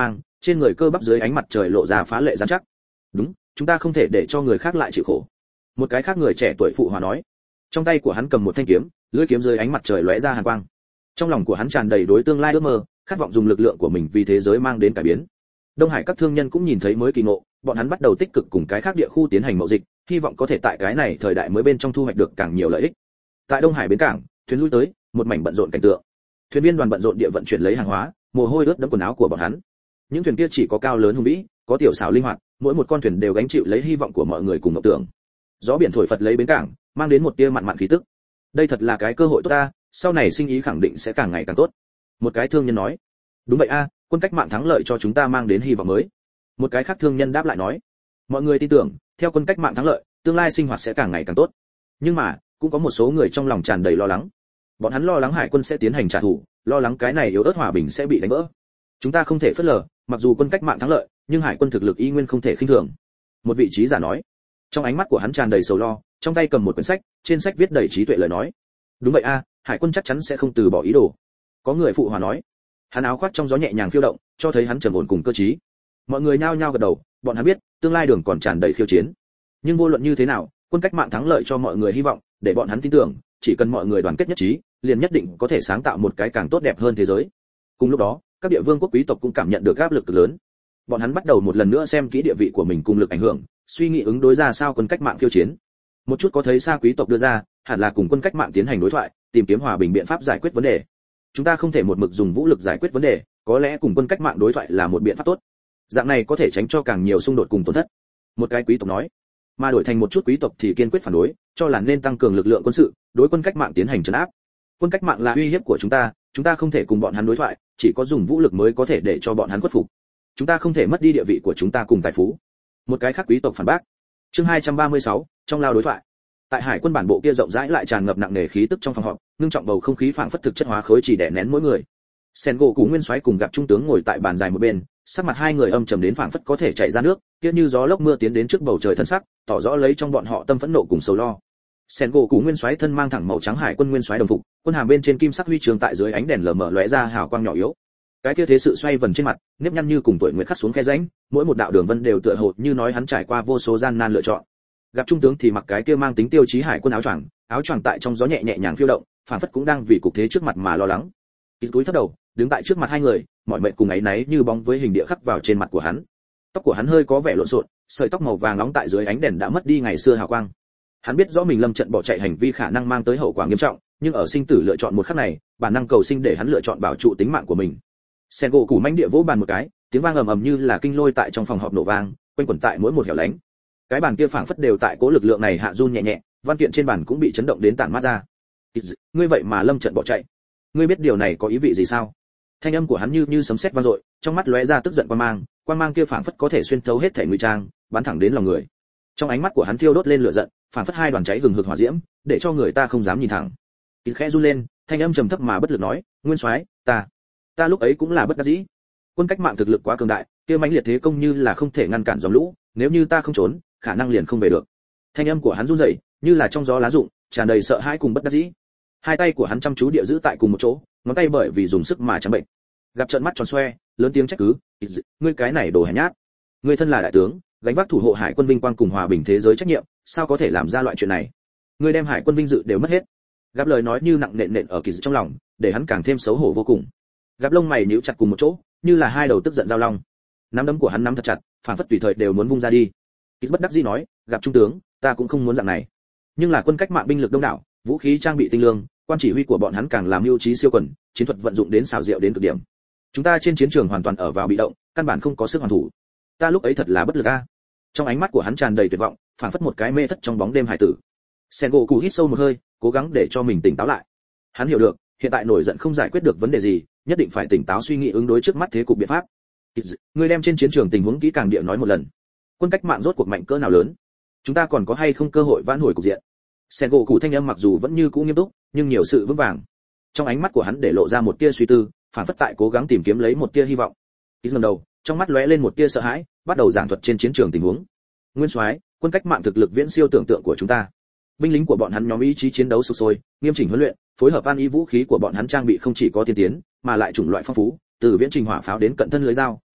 trên người cơ bắp dưới ánh mặt trời lộ ra phá lệ rắn chắc. Đúng, chúng ta không thể để cho người khác lại chịu khổ. Một cái khác người trẻ tuổi phụ hòa nói. Trong tay của hắn cầm một thanh kiếm, lưỡi kiếm dưới ánh mặt trời lóe ra hàn quang. Trong lòng của hắn tràn đầy đối tương lai ước mơ, khát vọng dùng lực lượng của mình vì thế giới mang đến cải biến. Đông Hải các thương nhân cũng nhìn thấy mới kỳ ngộ, bọn hắn bắt đầu tích cực cùng cái khác địa khu tiến hành mậu dịch, hy vọng có thể tại cái này thời đại mới bên trong thu hoạch được càng nhiều lợi ích. Tại Đông Hải bến cảng, thuyền lui tới, một mảnh bận rộn cảnh tượng. Thuyền viên đoàn bận rộn địa vận chuyển lấy hàng hóa, mồ hôi ướt đẫm quần áo của bọn hắn. Những thuyền kia chỉ có cao lớn hùng vĩ, có tiểu xảo linh hoạt, mỗi một con thuyền đều gánh chịu lấy hy vọng của mọi người cùng mộng tưởng. Gió biển thổi phật lấy bến cảng, mang đến một tia mặn mặn khí tức. Đây thật là cái cơ hội tốt ta, sau này sinh ý khẳng định sẽ càng ngày càng tốt. Một cái thương nhân nói. Đúng vậy a, quân cách mạng thắng lợi cho chúng ta mang đến hy vọng mới. Một cái khác thương nhân đáp lại nói. Mọi người tin tưởng, theo quân cách mạng thắng lợi, tương lai sinh hoạt sẽ càng ngày càng tốt. Nhưng mà, cũng có một số người trong lòng tràn đầy lo lắng. Bọn hắn lo lắng hải quân sẽ tiến hành trả thù, lo lắng cái này yếu ớt hòa bình sẽ bị đánh vỡ. Chúng ta không thể phớt lờ, mặc dù quân cách mạng thắng lợi, nhưng hải quân thực lực y nguyên không thể khinh thường. Một vị trí giả nói. Trong ánh mắt của hắn tràn đầy sầu lo, trong tay cầm một quyển sách, trên sách viết đầy trí tuệ lời nói. Đúng vậy a, hải quân chắc chắn sẽ không từ bỏ ý đồ. Có người phụ hòa nói. Hắn áo khoác trong gió nhẹ nhàng phiêu động, cho thấy hắn trầm ổn cùng cơ trí. Mọi người nhao nhao gật đầu, bọn hắn biết, tương lai đường còn tràn đầy khiêu chiến. Nhưng vô luận như thế nào, quân cách mạng thắng lợi cho mọi người hy vọng, để bọn hắn tin tưởng, chỉ cần mọi người đoàn kết nhất trí, liền nhất định có thể sáng tạo một cái càng tốt đẹp hơn thế giới. Cùng lúc đó, các địa vương quốc quý tộc cũng cảm nhận được áp lực cực lớn. Bọn hắn bắt đầu một lần nữa xem kỹ địa vị của mình cùng lực ảnh hưởng, suy nghĩ ứng đối ra sao quân cách mạng khiêu chiến. Một chút có thấy xa quý tộc đưa ra, hẳn là cùng quân cách mạng tiến hành đối thoại, tìm kiếm hòa bình biện pháp giải quyết vấn đề. Chúng ta không thể một mực dùng vũ lực giải quyết vấn đề, có lẽ cùng quân cách mạng đối thoại là một biện pháp tốt. Dạng này có thể tránh cho càng nhiều xung đột cùng tổn thất. Một cái quý tộc nói. Mà đổi thành một chút quý tộc thì kiên quyết phản đối, cho là nên tăng cường lực lượng quân sự, đối quân cách mạng tiến hành trấn áp. Quân cách mạng là uy hiếp của chúng ta, chúng ta không thể cùng bọn hắn đối thoại, chỉ có dùng vũ lực mới có thể để cho bọn hắn khuất phục. Chúng ta không thể mất đi địa vị của chúng ta cùng tài phú. Một cái khác quý tộc phản bác. Chương hai trăm ba mươi sáu, trong lao đối thoại. Tại hải quân bản bộ kia rộng rãi lại tràn ngập nặng nề khí tức trong phòng họp, ngưng trọng bầu không khí phảng phất thực chất hóa khối chỉ đè nén mỗi người. Sengoku nguyên soái cùng gặp trung tướng ngồi tại bàn dài một bên, sắc mặt hai người âm trầm đến phảng phất có thể chảy ra nước, kia như gió lốc mưa tiến đến trước bầu trời thân sắc, tỏ rõ lấy trong bọn họ tâm phẫn nộ cùng sầu lo. Sengoku nguyên soái thân mang thẳng màu trắng hải quân nguyên soái đồng phục, quân hàm bên trên kim sắc huy chương tại dưới ánh đèn lờ mờ lóe ra hào quang nhỏ yếu. Cái kia thế sự xoay vần trên mặt, nếp nhăn như cùng tuổi nguyệt khắc xuống khe rãnh, mỗi một đạo đường vân đều tựa hồ như nói hắn trải qua vô số gian nan lựa chọn. Gặp trung tướng thì mặc cái kia mang tính tiêu chí hải quân áo choàng, áo choàng tại trong gió nhẹ nhẹ nhàng phiêu động, phảng phất cũng đang vì cục thế trước mặt mà lo lắng. Ít túi thấp đầu, đứng tại trước mặt hai người, mọi mệnh cùng ấy náy như bóng với hình địa khắc vào trên mặt của hắn. Tóc của hắn hơi có vẻ lộn xộn, sợi tóc màu vàng nóng tại dưới ánh đèn đã mất đi ngày xưa hào quang. Hắn biết rõ mình lâm trận bỏ chạy hành vi khả năng mang tới hậu quả nghiêm trọng, nhưng ở sinh tử lựa chọn một khắc này, bản năng cầu sinh để hắn lựa chọn bảo trụ tính mạng của mình. Sengoku manh địa vỗ bàn một cái, tiếng vang ầm ầm như là kinh lôi tại trong phòng họp nổ vang, quanh quẩn tại mỗi một hẻo lánh. Cái bàn kia phảng phất đều tại cố lực lượng này hạ run nhẹ nhẹ, văn kiện trên bàn cũng bị chấn động đến tản mát ra. Ngươi vậy mà lâm trận bỏ chạy, ngươi biết điều này có ý vị gì sao? Thanh âm của hắn như như sấm sét vang dội, trong mắt lóe ra tức giận quan mang, quan mang kia phảng phất có thể xuyên thấu hết thể ngụy trang, bắn thẳng đến lòng người. Trong ánh mắt của hắn thiêu đốt lên lửa giận, phảng phất hai đoàn cháy hừng hực hỏa diễm, để cho người ta không dám nhìn thẳng. Ít khẽ run lên, thanh âm trầm thấp mà bất lực nói, "Nguyên soái, ta, ta lúc ấy cũng là bất đắc dĩ. Quân cách mạng thực lực quá cường đại, kia mãnh liệt thế công như là không thể ngăn cản dòng lũ, nếu như ta không trốn, khả năng liền không về được." Thanh âm của hắn run rẩy, như là trong gió lá rụng, tràn đầy sợ hãi cùng bất đắc dĩ. Hai tay của hắn chăm chú địa giữ tại cùng một chỗ, ngón tay bởi vì dùng sức mà trắng bệnh. Gặp trợn mắt tròn xoe, lớn tiếng trách cứ, "Ngươi cái này đồ hèn nhát, ngươi thân là đại tướng, gánh vác thủ hộ hải quân vinh quang cùng hòa bình thế giới trách nhiệm, sao có thể làm ra loại chuyện này? Ngươi đem hải quân vinh dự đều mất hết." Gặp lời nói như nặng nện nện ở kỳ dự trong lòng, để hắn càng thêm xấu hổ vô cùng. Gặp lông mày nhíu chặt cùng một chỗ, như là hai đầu tức giận giao long. Nắm đấm của hắn nắm thật chặt, phản phất tùy thời đều muốn vung ra đi. Kỳ bất đắc dĩ nói, "Gặp trung tướng, ta cũng không muốn dạng này. Nhưng là quân cách mạng binh lực đông đảo, vũ khí trang bị tinh lương, quan chỉ huy của bọn hắn càng làm mưu trí siêu quần, chiến thuật vận dụng đến xảo diệu đến cực điểm. Chúng ta trên chiến trường hoàn toàn ở vào bị động, căn bản không có sức hoàn thủ. Ta lúc ấy thật là bất lực a." Trong ánh mắt của hắn tràn đầy tuyệt vọng, phảng phất một cái mê thất trong bóng đêm hải tử. Sengoku hít sâu một hơi, cố gắng để cho mình tỉnh táo lại. Hắn hiểu được, hiện tại nổi giận không giải quyết được vấn đề gì, nhất định phải tỉnh táo suy nghĩ ứng đối trước mắt thế cục biện pháp. Ngươi đem trên chiến trường tình huống kỹ càng địa nói một lần. Quân cách mạng rốt cuộc mạnh cỡ nào lớn? Chúng ta còn có hay không cơ hội vãn hồi cục diện? Sengoku thanh âm mặc dù vẫn như cũ nghiêm túc, nhưng nhiều sự vững vàng. Trong ánh mắt của hắn để lộ ra một tia suy tư, phản phất tại cố gắng tìm kiếm lấy một tia hy vọng. Ít lần đầu, trong mắt lóe lên một tia sợ hãi, bắt đầu giảng thuật trên chiến trường tình huống. Nguyên soái, quân cách mạng thực lực viễn siêu tưởng tượng của chúng ta. Binh lính của bọn hắn nhóm ý chí chiến đấu sục sôi, nghiêm chỉnh huấn luyện, phối hợp an ý vũ khí của bọn hắn trang bị không chỉ có tiên tiến, mà lại chủng loại phong phú, từ viễn trình hỏa pháo đến cận thân lưới dao,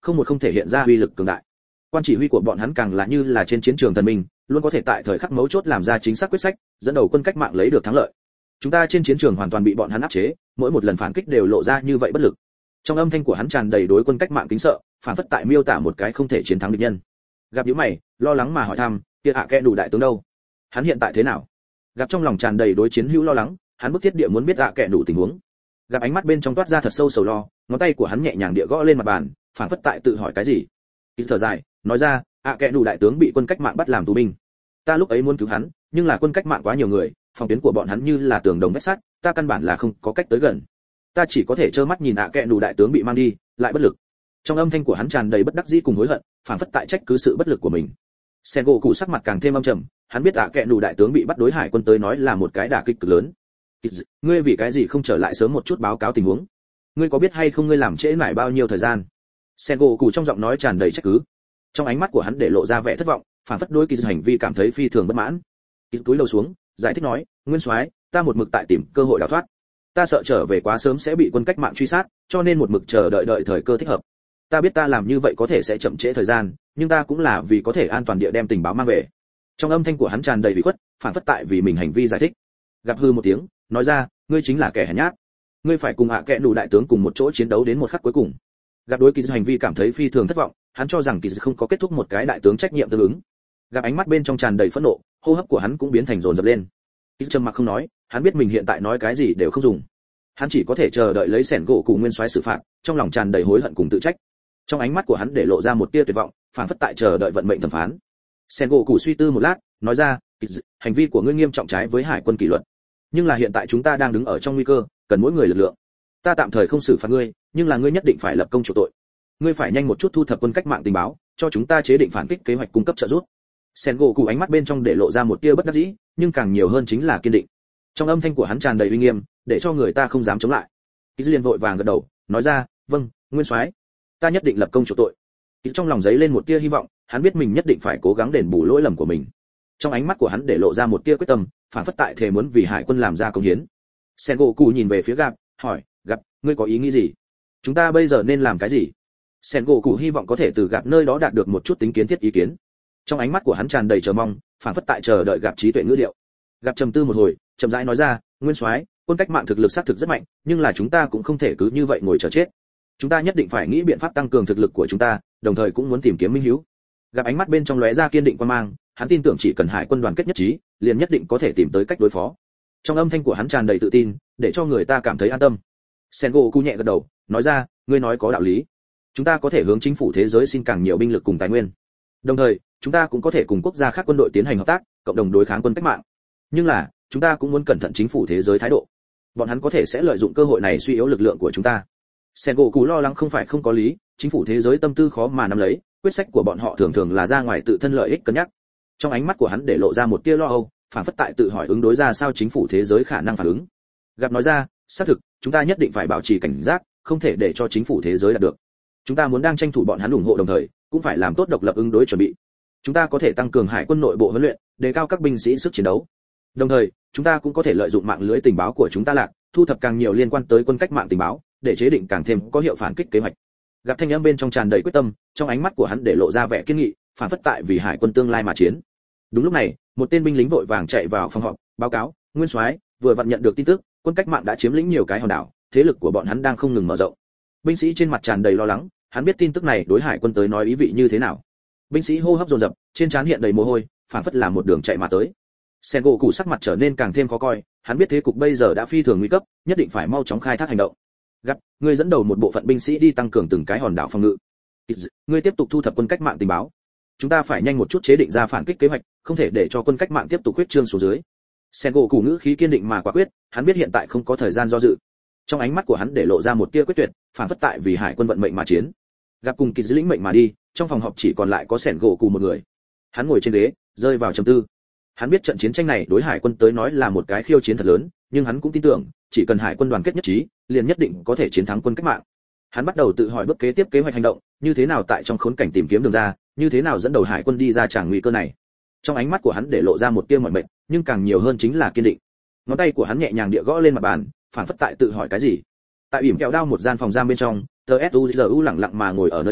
không một không thể hiện ra uy lực cường đại. Quan chỉ huy của bọn hắn càng là như là trên chiến trường thần minh, luôn có thể tại thời khắc mấu chốt làm ra chính xác quyết sách, dẫn đầu quân cách mạng lấy được thắng lợi. Chúng ta trên chiến trường hoàn toàn bị bọn hắn áp chế, mỗi một lần phản kích đều lộ ra như vậy bất lực. Trong âm thanh của hắn tràn đầy đối quân cách mạng kính sợ, phản phất tại miêu tả một cái không thể chiến thắng địch nhân. Gặp nhíu mày, lo lắng mà hỏi thăm, kia ạ kẽ đủ đại tướng đâu? Hắn hiện tại thế nào? Gặp trong lòng tràn đầy đối chiến hữu lo lắng, hắn bức thiết địa muốn biết ạ kẽ đủ tình huống. Gặp ánh mắt bên trong toát ra thật sâu sầu lo, ngón tay của hắn nhẹ nhàng địa gõ lên mặt bàn, phản phất tại tự hỏi cái gì. Ít thở dài, nói ra, ạ kẽ đủ đại tướng bị quân cách mạng bắt làm tù binh. Ta lúc ấy muốn cứu hắn, nhưng là quân cách mạng quá nhiều người, phòng tuyến của bọn hắn như là tường đồng vách sắt, ta căn bản là không có cách tới gần. Ta chỉ có thể trơ mắt nhìn ạ kẽ đủ đại tướng bị mang đi, lại bất lực. Trong âm thanh của hắn tràn đầy bất đắc dĩ cùng hối hận, phản phất tại trách cứ sự bất lực của mình. Sengo cụ sắc mặt càng thêm âm trầm, hắn biết ạ kẽ đủ đại tướng bị bắt đối hải quân tới nói là một cái đả kích cực lớn. Ngươi vì cái gì không trở lại sớm một chút báo cáo tình huống? Ngươi có biết hay không ngươi làm trễ nải bao nhiêu thời gian? Sengo cụ trong giọng nói tràn đầy trách cứ. Trong ánh mắt của hắn để lộ ra vẻ thất vọng, phản phất đối kỳ hành vi cảm thấy phi thường bất mãn. Kỳ túi lầu xuống, giải thích nói, Nguyên Soái, ta một mực tại tìm cơ hội đào thoát. Ta sợ trở về quá sớm sẽ bị quân cách mạng truy sát, cho nên một mực chờ đợi đợi thời cơ thích hợp. Ta biết ta làm như vậy có thể sẽ chậm trễ thời gian, nhưng ta cũng là vì có thể an toàn địa đem tình báo mang về. Trong âm thanh của hắn tràn đầy ủy khuất, phản phất tại vì mình hành vi giải thích. Gặp hư một tiếng, nói ra, ngươi chính là kẻ hèn nhát. Ngươi phải cùng ạ kẽ đủ đại tướng cùng một chỗ chiến đấu đến một khắc cuối cùng. Gặp đối kỳ hành vi cảm thấy phi thường thất vọng, hắn cho rằng kỳ không có kết thúc một cái đại tướng trách nhiệm tương ứng. Gặp ánh mắt bên trong tràn đầy phẫn nộ, hô hấp của hắn cũng biến thành dồn dập lên. Kỳ trầm mặc không nói, hắn biết mình hiện tại nói cái gì đều không dùng. Hắn chỉ có thể chờ đợi lấy sẻn gỗ cụ Nguyên Soái xử phạt, trong lòng tràn đầy hối hận cùng tự trách. Trong ánh mắt của hắn để lộ ra một tia tuyệt vọng, phản phất tại chờ đợi vận mệnh thẩm phán. Sẻn gỗ cụ suy tư một lát, nói ra, hành vi của ngươi nghiêm trọng trái với hải quân kỷ luật. Nhưng là hiện tại chúng ta đang đứng ở trong nguy cơ, cần mỗi người lực lượng. Ta tạm thời không xử phạt ngươi, nhưng là ngươi nhất định phải lập công chuộc tội. Ngươi phải nhanh một chút thu thập quân cách mạng tình báo, cho chúng ta chế định phản kích kế hoạch cung cấp trợ giúp. Sengo cụ ánh mắt bên trong để lộ ra một tia bất đắc dĩ, nhưng càng nhiều hơn chính là kiên định. Trong âm thanh của hắn tràn đầy uy nghiêm, để cho người ta không dám chống lại. Ký liền vội vàng gật đầu, nói ra, vâng, Nguyên Soái, ta nhất định lập công chuộc tội. Ký trong lòng giấy lên một tia hy vọng, hắn biết mình nhất định phải cố gắng đền bù lỗi lầm của mình. Trong ánh mắt của hắn để lộ ra một tia quyết tâm, phản phất tại thể muốn vì hải quân làm ra công hiến. Sengo cụ nhìn về phía Gặp, hỏi, Gặp, ngươi có ý nghĩ gì? Chúng ta bây giờ nên làm cái gì? Sengo cụ hy vọng có thể từ Gặp nơi đó đạt được một chút tính kiến thiết ý kiến. Trong ánh mắt của hắn tràn đầy chờ mong, phản phất tại chờ đợi Gặp trí tuệ ngữ liệu. Gặp trầm tư một hồi, chậm rãi nói ra, Nguyên Soái, quân cách mạng thực lực xác thực rất mạnh, nhưng là chúng ta cũng không thể cứ như vậy ngồi chờ chết. Chúng ta nhất định phải nghĩ biện pháp tăng cường thực lực của chúng ta, đồng thời cũng muốn tìm kiếm minh hiếu. Gặp ánh mắt bên trong lóe ra kiên định quan mang, hắn tin tưởng chỉ cần hải quân đoàn kết nhất trí, liền nhất định có thể tìm tới cách đối phó. Trong âm thanh của hắn tràn đầy tự tin, để cho người ta cảm thấy an tâm. Sengo cu nhẹ gật đầu, nói ra, ngươi nói có đạo lý. Chúng ta có thể hướng chính phủ thế giới xin càng nhiều binh lực cùng tài nguyên. Đồng thời, chúng ta cũng có thể cùng quốc gia khác quân đội tiến hành hợp tác, cộng đồng đối kháng quân cách mạng. Nhưng là, chúng ta cũng muốn cẩn thận chính phủ thế giới thái độ. Bọn hắn có thể sẽ lợi dụng cơ hội này suy yếu lực lượng của chúng ta. Sengo cu lo lắng không phải không có lý, chính phủ thế giới tâm tư khó mà nắm lấy, quyết sách của bọn họ thường thường là ra ngoài tự thân lợi ích cân nhắc. Trong ánh mắt của hắn để lộ ra một tia lo âu, phản phất tại tự hỏi ứng đối ra sao chính phủ thế giới khả năng phản ứng. Gặp nói ra, xác thực, chúng ta nhất định phải bảo trì cảnh giác, không thể để cho chính phủ thế giới đạt được. Chúng ta muốn đang tranh thủ bọn hắn ủng hộ đồng thời, cũng phải làm tốt độc lập ứng đối chuẩn bị. Chúng ta có thể tăng cường hải quân nội bộ huấn luyện, đề cao các binh sĩ sức chiến đấu. Đồng thời, chúng ta cũng có thể lợi dụng mạng lưới tình báo của chúng ta lạc, thu thập càng nhiều liên quan tới quân cách mạng tình báo, để chế định càng thêm có hiệu phản kích kế hoạch. Gặp thanh âm bên trong tràn đầy quyết tâm, trong ánh mắt của hắn để lộ ra vẻ kiên nghị, phản phất tại vì hải quân tương lai mà chiến. Đúng lúc này, một tên binh lính vội vàng chạy vào phòng họp, báo cáo, Nguyên Soái, vừa vặn nhận được tin tức, quân cách mạng đã chiếm lĩnh nhiều cái hòn đảo, thế lực của bọn hắn đang không ngừng mở rộng. Binh sĩ trên mặt tràn đầy lo lắng, hắn biết tin tức này đối hải quân tới nói ý vị như thế nào. Binh sĩ hô hấp dồn dập, trên trán hiện đầy mồ hôi, phản phất là một đường chạy mà tới. Sengo cụ sắc mặt trở nên càng thêm khó coi, hắn biết thế cục bây giờ đã phi thường nguy cấp, nhất định phải mau chóng khai thác hành động. Gặp, ngươi dẫn đầu một bộ phận binh sĩ đi tăng cường từng cái hòn đảo phòng ngự. Ngươi tiếp tục thu thập quân cách mạng tình báo. Chúng ta phải nhanh một chút chế định ra phản kích kế hoạch, không thể để cho quân cách mạng tiếp tục huyết trương xuống dưới. Sengo cụ ngữ khí kiên định mà quả quyết, hắn biết hiện tại không có thời gian do dự. Trong ánh mắt của hắn để lộ ra một tia quyết tuyệt, phản phất tại vì hải quân vận mệnh mà chiến. Gặp cùng kỳ dư lĩnh mệnh mà đi, trong phòng họp chỉ còn lại có Sengo cụ một người. Hắn ngồi trên ghế, rơi vào trầm tư. Hắn biết trận chiến tranh này đối hải quân tới nói là một cái khiêu chiến thật lớn, nhưng hắn cũng tin tưởng, chỉ cần hải quân đoàn kết nhất trí, liền nhất định có thể chiến thắng quân cách mạng. Hắn bắt đầu tự hỏi bước kế tiếp kế hoạch hành động, như thế nào tại trong khốn cảnh tìm kiếm đường ra, như thế nào dẫn đầu hải quân đi ra tràng nguy cơ này. Trong ánh mắt của hắn để lộ ra một tia mỏi mệt, nhưng càng nhiều hơn chính là kiên định. Ngón tay của hắn nhẹ nhàng địa gõ lên mặt bàn, phản phất tại tự hỏi cái gì. Tại ỉm kẹo đao một gian phòng giam bên trong, tờ suzu lặng lặng mà ngồi ở nơi đó,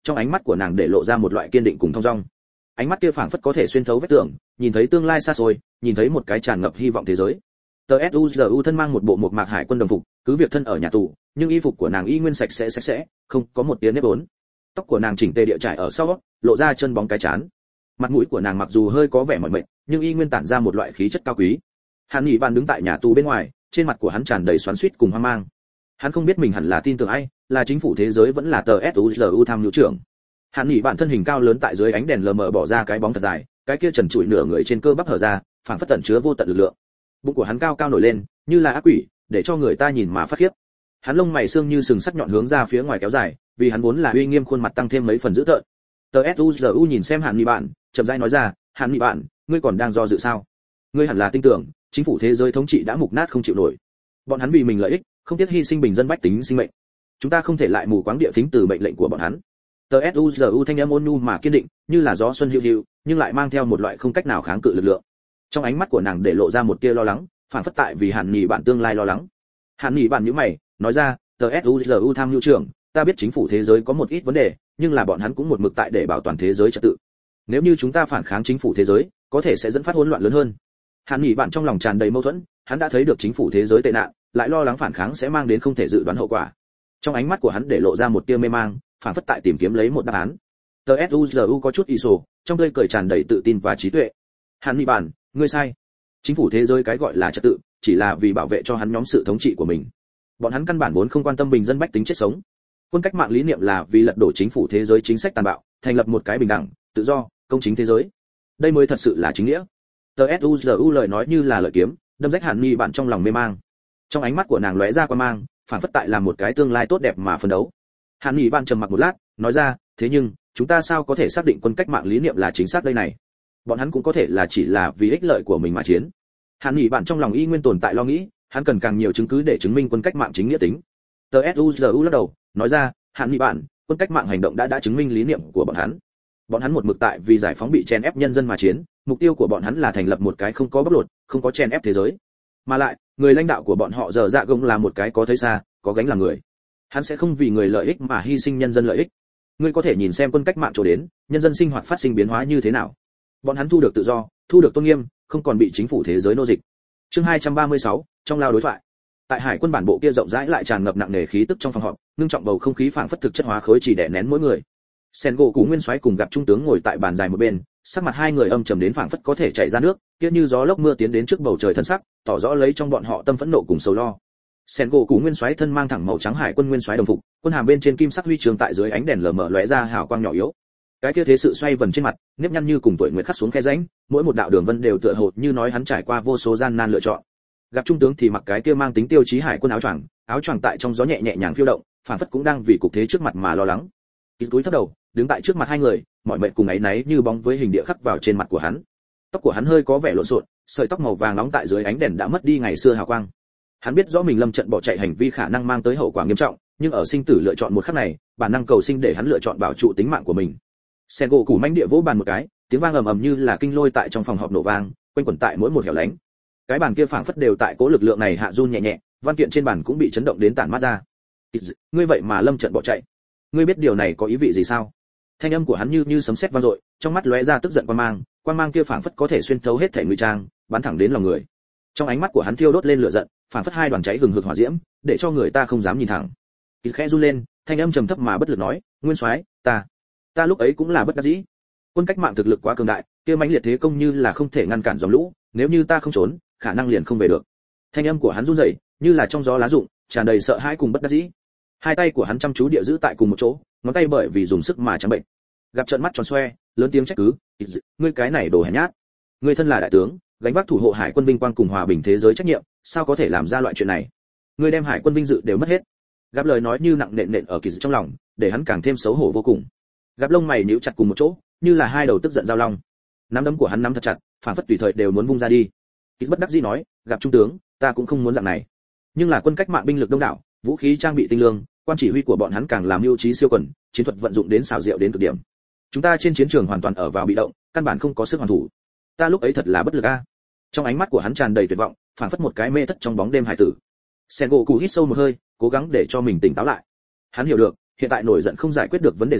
trong ánh mắt của nàng để lộ ra một loại kiên định cùng thong dong. Ánh mắt kia phảng phất có thể xuyên thấu vết tường, nhìn thấy tương lai xa xôi, nhìn thấy một cái tràn ngập hy vọng thế giới. tê ét u giê u thân mang một bộ một mạc hải quân đồng phục, cứ việc thân ở nhà tù, nhưng y phục của nàng y nguyên sạch sẽ sạch sẽ, không có một tia nếp uốn. Tóc của nàng chỉnh tề địa trải ở sau, lộ ra chân bóng cái trán. Mặt mũi của nàng mặc dù hơi có vẻ mỏi mệt, nhưng y nguyên tản ra một loại khí chất cao quý. Hàn Nghị Bản đứng tại nhà tù bên ngoài, trên mặt của hắn tràn đầy xoắn xuýt cùng hoang mang. Hắn không biết mình hẳn là tin tưởng ai, là chính phủ thế giới vẫn là tê ét u giê u tham mưu trưởng. Hàn Nghị Bản thân hình cao lớn tại dưới ánh đèn lờ mờ bỏ ra cái bóng thật dài, cái kia trần trụi nửa người trên cơ bắp hở ra, phảng phất tẩn chứa vô tận lực lượng. Bụng của hắn cao cao nổi lên, như là ác quỷ, để cho người ta nhìn mà phát khiếp. Hắn lông mày xương như sừng sắc nhọn hướng ra phía ngoài kéo dài, vì hắn vốn là uy nghiêm khuôn mặt tăng thêm mấy phần dữ tợn. tê ét u giê u nhìn xem Hàn Nghị Bản, chậm rãi nói ra, "Hàn Nghị Bản, ngươi còn đang do dự sao? Ngươi hẳn là tin tưởng, chính phủ thế giới thống trị đã mục nát không chịu nổi. Bọn hắn vì mình lợi ích, không tiếc hy sinh bình dân bách tính sinh mệnh. Chúng ta không thể lại mù quáng địa tính từ mệnh lệnh của bọn hắn." tê ét u giê u thanh âm ôn nhu mà kiên định, như là gió xuân hiu hiu, nhưng lại mang theo một loại không cách nào kháng cự lực lượng. Trong ánh mắt của nàng để lộ ra một tia lo lắng, phản phất tại vì Hàn Nghị Bản tương lai lo lắng. Hàn Nghị Bản nhíu mày, nói ra, tê ét u giê u tham mưu trưởng, ta biết chính phủ thế giới có một ít vấn đề, nhưng là bọn hắn cũng một mực tại để bảo toàn thế giới trật tự. Nếu như chúng ta phản kháng chính phủ thế giới, có thể sẽ dẫn phát hỗn loạn lớn hơn. Hàn Nghị Bản trong lòng tràn đầy mâu thuẫn, hắn đã thấy được chính phủ thế giới tệ nạn, lại lo lắng phản kháng sẽ mang đến không thể dự đoán hậu quả. Trong ánh mắt của hắn để lộ ra một tia mê mang, phản phất tại tìm kiếm lấy một đáp án. tê ét u giê u có chút ỷ sổ, trong tươi cười tràn đầy tự tin và trí tuệ. Hàn Nghị Bản, ngươi sai. Chính phủ thế giới cái gọi là trật tự, chỉ là vì bảo vệ cho hắn nhóm sự thống trị của mình. Bọn hắn căn bản vốn không quan tâm bình dân bách tính chết sống. Quân cách mạng lý niệm là vì lật đổ chính phủ thế giới chính sách tàn bạo, thành lập một cái bình đẳng, tự do, công chính thế giới. Đây mới thật sự là chính nghĩa. tê ét u giê u lời nói như là lợi kiếm, đâm rách Hàn Nghị Bản trong lòng mê mang. Trong ánh mắt của nàng lóe ra qua mang, phản phất tại làm một cái tương lai tốt đẹp mà phấn đấu. Hàn Nghị Bản trầm mặc một lát, nói ra, thế nhưng chúng ta sao có thể xác định quân cách mạng lý niệm là chính xác đây này? Bọn hắn cũng có thể là chỉ là vì ích lợi của mình mà chiến. Hàn Nghị Bản trong lòng y nguyên tồn tại lo nghĩ, hắn cần càng nhiều chứng cứ để chứng minh quân cách mạng chính nghĩa tính. tê ét u giê u lắc đầu, nói ra, Hàn Nghị Bản, quân cách mạng hành động đã đã chứng minh lý niệm của bọn hắn. Bọn hắn một mực tại vì giải phóng bị chen ép nhân dân mà chiến, mục tiêu của bọn hắn là thành lập một cái không có bóc lột, không có chen ép thế giới. Mà lại, người lãnh đạo của bọn họ giờ dạ gông là một cái có thấy xa, có gánh là người. Hắn sẽ không vì người lợi ích mà hy sinh nhân dân lợi ích. Ngươi có thể nhìn xem quân cách mạng chỗ đến, nhân dân sinh hoạt phát sinh biến hóa như thế nào. Bọn hắn thu được tự do, thu được tôn nghiêm, không còn bị chính phủ thế giới nô dịch. Chương hai trăm ba mươi sáu, trong lao đối thoại. Tại hải quân bản bộ kia rộng rãi lại tràn ngập nặng nề khí tức trong phòng họp, ngưng trọng bầu không khí phảng phất thực chất hóa khối chỉ đè nén mỗi người. Sengoku nguyên soái cùng gặp trung tướng ngồi tại bàn dài một bên, sắc mặt hai người âm trầm đến phảng phất có thể chảy ra nước, kia như gió lốc mưa tiến đến trước bầu trời thần sắc, tỏ rõ lấy trong bọn họ tâm phẫn nộ cùng sầu lo. Sengoku nguyên soái thân mang thẳng màu trắng hải quân nguyên soái đồng phục, quân hàm bên trên kim sắc huy chương tại dưới ánh đèn lờ mờ lóe ra hào quang nhỏ yếu. Cái kia thế sự xoay vần trên mặt, nếp nhăn như cùng tuổi nguyệt khắc xuống khe rãnh, mỗi một đạo đường vân đều tựa hồ như nói hắn trải qua vô số gian nan lựa chọn. Gặp trung tướng thì mặc cái kia mang tính tiêu chí hải quân áo choàng, áo choàng tại trong gió nhẹ nhẹ nhàng phiêu động, phản phất cũng đang vì cục thế trước mặt mà lo lắng. Ít cúi thấp đầu, đứng tại trước mặt hai người, mọi mệnh cùng ấy náy như bóng với hình địa khắc vào trên mặt của hắn. Tóc của hắn hơi có vẻ lộn xộn, sợi tóc màu vàng nóng tại dưới ánh đèn đã mất đi ngày xưa hào quang. Hắn biết rõ mình lâm trận bỏ chạy hành vi khả năng mang tới hậu quả nghiêm trọng, nhưng ở sinh tử lựa chọn một khắc này, bản năng cầu sinh để hắn lựa chọn bảo trụ tính mạng của mình. Sengoku manh địa vỗ bàn một cái, tiếng vang ầm ầm như là kinh lôi tại trong phòng họp nổ vang, quanh quẩn tại mỗi một hẻo lánh. Cái bàn kia phảng phất đều tại cố lực lượng này hạ run nhẹ nhẹ, văn kiện trên bàn cũng bị chấn động đến tản mát ra. Ngươi vậy mà lâm trận bỏ chạy, ngươi biết điều này có ý vị gì sao? Thanh âm của hắn như như sấm sét vang dội, trong mắt lóe ra tức giận quan mang, quan mang kia phảng phất có thể xuyên thấu hết thể ngụy trang, bắn thẳng đến lòng người. Trong ánh mắt của hắn thiêu đốt lên lửa giận, phảng phất hai đoàn cháy hừng hực hỏa diễm, để cho người ta không dám nhìn thẳng. Kịt khẽ run lên, thanh âm trầm thấp mà bất lực nói, Nguyên Soái, ta, ta lúc ấy cũng là bất đắc dĩ. Quân cách mạng thực lực quá cường đại, kia mãnh liệt thế công như là không thể ngăn cản dòng lũ, nếu như ta không trốn, khả năng liền không về được. Thanh âm của hắn run rẩy, như là trong gió lá rụng, tràn đầy sợ hãi cùng bất đắc dĩ. Hai tay của hắn chăm chú địa giữ tại cùng một chỗ, ngón tay bởi vì dùng sức mà trắng bệnh. Gặp trợn mắt tròn xoe, lớn tiếng trách cứ, ngươi cái này đồ hèn nhát. Ngươi thân là đại tướng, gánh vác thủ hộ hải quân vinh quang cùng hòa bình thế giới trách nhiệm, sao có thể làm ra loại chuyện này? Ngươi đem hải quân vinh dự đều mất hết. Gặp lời nói như nặng nện nện ở Kịch trong lòng, để hắn càng thêm xấu hổ vô cùng. Gặp lông mày nhíu chặt cùng một chỗ, như là hai đầu tức giận giao long. Nắm đấm của hắn nắm thật chặt, phản phất tùy thời đều muốn vung ra đi. Kịch bất đắc dĩ nói, gặp trung tướng, ta cũng không muốn dạng này. Nhưng là quân cách mạng binh lực đông đảo, vũ khí trang bị tinh lương, quan chỉ huy của bọn hắn càng làm mưu trí siêu quần, chiến thuật vận dụng đến xảo diệu đến cực điểm. Chúng ta trên chiến trường hoàn toàn ở vào bị động, căn bản không có sức hoàn thủ. Ta lúc ấy thật là bất lực a. Trong ánh mắt của hắn tràn đầy tuyệt vọng, phảng phất một cái mê thất trong bóng đêm hải tử. Sengoku hít sâu một hơi, cố gắng để cho mình tỉnh táo lại. Hắn hiểu được, hiện tại nổi giận không giải quyết được vấn đề gì,